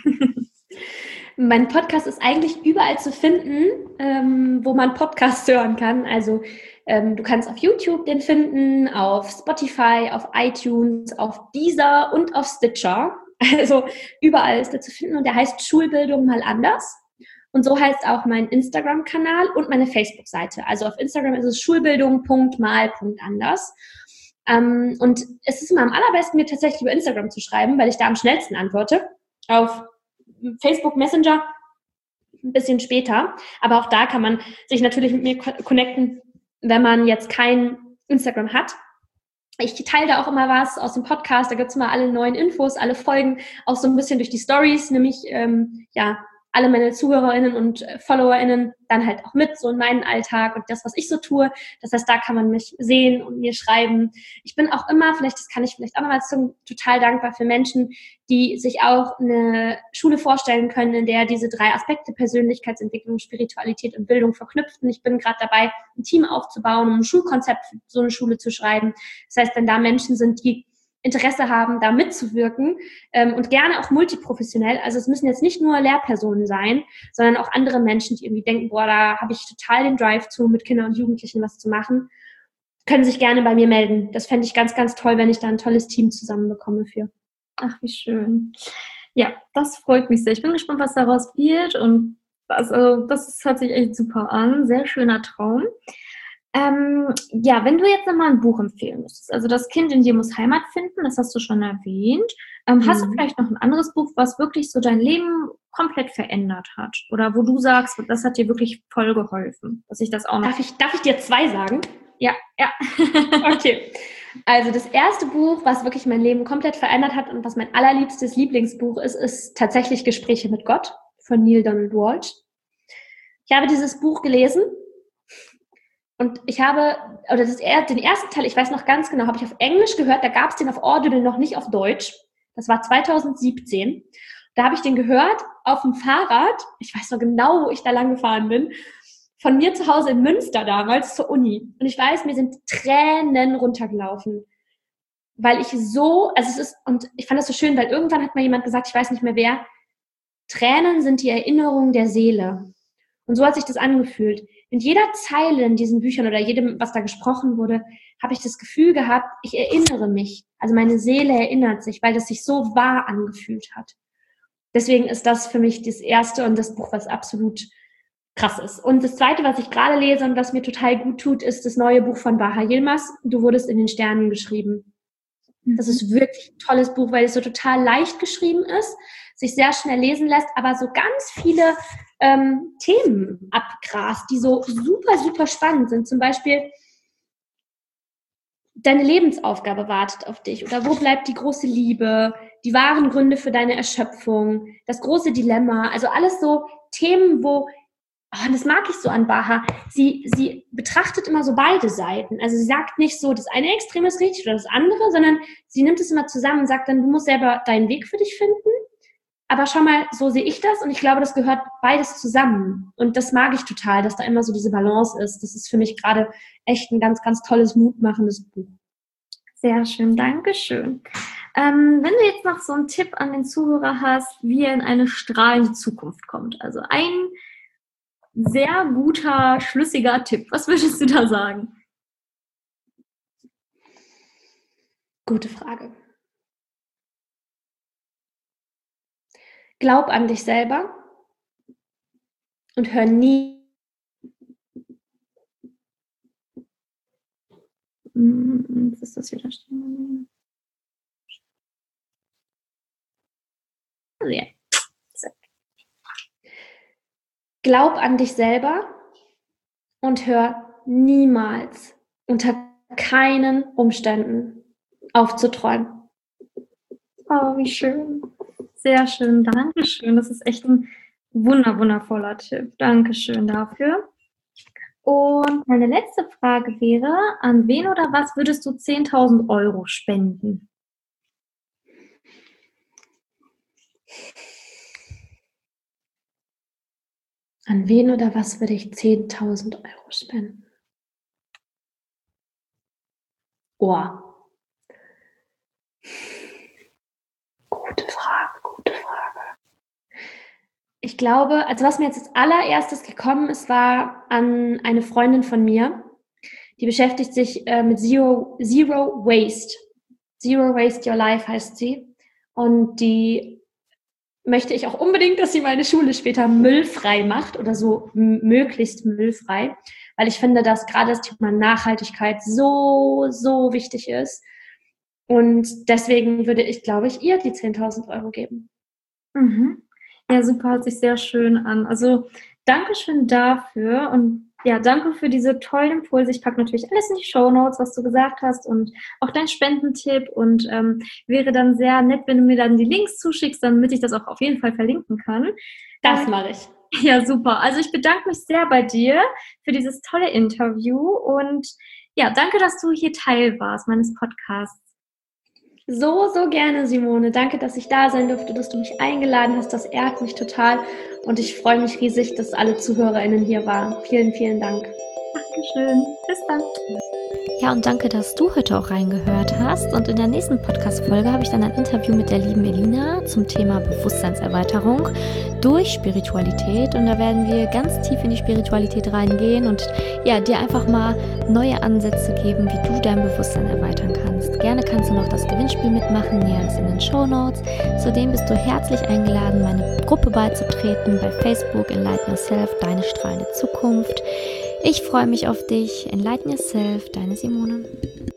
Mein Podcast ist eigentlich überall zu finden, ähm, wo man Podcasts hören kann. Also ähm, du kannst auf YouTube den finden, auf Spotify, auf iTunes, auf Deezer und auf Stitcher. Also überall ist er zu finden und der heißt Schulbildung mal anders. Und so heißt auch mein Instagram-Kanal und meine Facebook-Seite. Also auf Instagram ist es schulbildung punkt mal punkt anders. Ähm, und es ist immer am allerbesten, mir tatsächlich über Instagram zu schreiben, weil ich da am schnellsten antworte. Auf Facebook Messenger ein bisschen später. Aber auch da kann man sich natürlich mit mir connecten, wenn man jetzt kein Instagram hat. Ich teile da auch immer was aus dem Podcast, da gibt es immer alle neuen Infos, alle Folgen, auch so ein bisschen durch die Stories, nämlich ähm, ja, alle meine ZuhörerInnen und FollowerInnen dann halt auch mit, so in meinen Alltag und das, was ich so tue. Das heißt, da kann man mich sehen und mir schreiben. Ich bin auch immer, vielleicht, das kann ich vielleicht auch nochmal sagen, total dankbar für Menschen, die sich auch eine Schule vorstellen können, in der diese drei Aspekte Persönlichkeitsentwicklung, Spiritualität und Bildung verknüpften. Ich bin gerade dabei, ein Team aufzubauen, um ein Schulkonzept für so eine Schule zu schreiben. Das heißt, wenn da Menschen sind, die Interesse haben, da mitzuwirken ähm, und gerne auch multiprofessionell. Also es müssen jetzt nicht nur Lehrpersonen sein, sondern auch andere Menschen, die irgendwie denken, boah, da habe ich total den Drive zu, mit Kindern und Jugendlichen was zu machen, können sich gerne bei mir melden. Das fände ich ganz, ganz toll, wenn ich da ein tolles Team zusammenbekomme für. Ach, wie schön. Ja, das freut mich sehr. Ich bin gespannt, was daraus wird und das, also, das hört sich echt super an. Sehr schöner Traum. Ähm, ja, wenn du jetzt nochmal ein Buch empfehlen müsstest, also das Kind in dir muss Heimat finden, das hast du schon erwähnt. Ähm, mhm. Hast du vielleicht noch ein anderes Buch, was wirklich so dein Leben komplett verändert hat? Oder wo du sagst, das hat dir wirklich voll geholfen, dass ich das auch noch... Darf ich, darf ich dir zwei sagen? Ja, ja. Okay. Also das erste Buch, was wirklich mein Leben komplett verändert hat und was mein allerliebstes Lieblingsbuch ist, ist tatsächlich Gespräche mit Gott von Neale Donald Walsch. Ich habe dieses Buch gelesen und ich habe, oder das, den ersten Teil, ich weiß noch ganz genau, habe ich auf Englisch gehört, da gab es den auf Audible noch nicht auf Deutsch. Das war zwanzig siebzehn. Da habe ich den gehört auf dem Fahrrad. Ich weiß noch genau, wo ich da lang gefahren bin. Von mir zu Hause in Münster damals zur Uni. Und ich weiß, mir sind Tränen runtergelaufen. Weil ich so, also es ist, und ich fand das so schön, weil irgendwann hat mal jemand gesagt, ich weiß nicht mehr wer, Tränen sind die Erinnerung der Seele. Und so hat sich das angefühlt. In jeder Zeile in diesen Büchern oder jedem, was da gesprochen wurde, habe ich das Gefühl gehabt, ich erinnere mich. Also meine Seele erinnert sich, weil das sich so wahr angefühlt hat. Deswegen ist das für mich das erste und das Buch, was absolut krass ist. Und das zweite, was ich gerade lese und was mir total gut tut, ist das neue Buch von Baha Yilmaz. Du wurdest in den Sternen geschrieben. Das ist wirklich ein tolles Buch, weil es so total leicht geschrieben ist, sich sehr schnell lesen lässt, aber so ganz viele ähm, Themen abgrast, die so super, super spannend sind. Zum Beispiel, deine Lebensaufgabe wartet auf dich oder wo bleibt die große Liebe, die wahren Gründe für deine Erschöpfung, das große Dilemma, also alles so Themen, wo, oh, das mag ich so an Baha, sie, sie betrachtet immer so beide Seiten. Also sie sagt nicht so, das eine Extrem ist richtig oder das andere, sondern sie nimmt es immer zusammen und sagt dann, du musst selber deinen Weg für dich finden. Aber schau mal, so sehe ich das und ich glaube, das gehört beides zusammen. Und das mag ich total, dass da immer so diese Balance ist. Das ist für mich gerade echt ein ganz, ganz tolles, mutmachendes Buch. Sehr schön, Dankeschön. Ähm, wenn du jetzt noch so einen Tipp an den Zuhörer hast, wie er in eine strahlende Zukunft kommt, also ein sehr guter, schlüssiger Tipp, was würdest du da sagen? Gute Frage. Glaub an dich selber und hör nie. Jetzt ist das wieder stehen. Ja. glaub an dich selber und hör niemals, unter keinen Umständen auf zu träumen. Oh, wie schön. Sehr schön. Dankeschön. Das ist echt ein wunder, wundervoller Tipp. Dankeschön dafür. Und meine letzte Frage wäre, an wen oder was würdest du zehntausend Euro spenden? An wen oder was würde ich zehntausend Euro spenden? Oh. Gute Frage, gute Frage. Ich glaube, also was mir jetzt als allererstes gekommen ist, war an eine Freundin von mir, die beschäftigt sich äh, mit Zero, Zero Waste. Zero Waste Your Life heißt sie. Und die möchte ich auch unbedingt, dass sie meine Schule später müllfrei macht oder so m- möglichst müllfrei, weil ich finde, dass gerade das Thema Nachhaltigkeit so, so wichtig ist. Und deswegen würde ich, glaube ich, ihr die zehntausend Euro geben. Mhm. Ja, super, hört sich sehr schön an. Also Dankeschön dafür und ja, danke für diese tollen Impulse. Ich packe natürlich alles in die Shownotes, was du gesagt hast und auch dein Spendentipp und ähm, wäre dann sehr nett, wenn du mir dann die Links zuschickst, damit ich das auch auf jeden Fall verlinken kann. Das mache ich. Ja, super. Also ich bedanke mich sehr bei dir für dieses tolle Interview und ja, danke, dass du hier Teil warst meines Podcasts. So, so gerne, Simone. Danke, dass ich da sein durfte, dass du mich eingeladen hast. Das ehrt mich total. Und ich freue mich riesig, dass alle ZuhörerInnen hier waren. Vielen, vielen Dank. Dankeschön. Bis dann. Ja, und danke, dass du heute auch reingehört hast. Und in der nächsten Podcast-Folge habe ich dann ein Interview mit der lieben Elina zum Thema Bewusstseinserweiterung durch Spiritualität. Und da werden wir ganz tief in die Spiritualität reingehen und ja, dir einfach mal neue Ansätze geben, wie du dein Bewusstsein erweitern kannst. Gerne kannst du noch das Gewinnspiel mitmachen, näheres in den Shownotes. Zudem bist du herzlich eingeladen, meine Gruppe beizutreten bei Facebook Enlighten Yourself, deine strahlende Zukunft. Ich freue mich auf dich. Enlighten Yourself, deine Simone.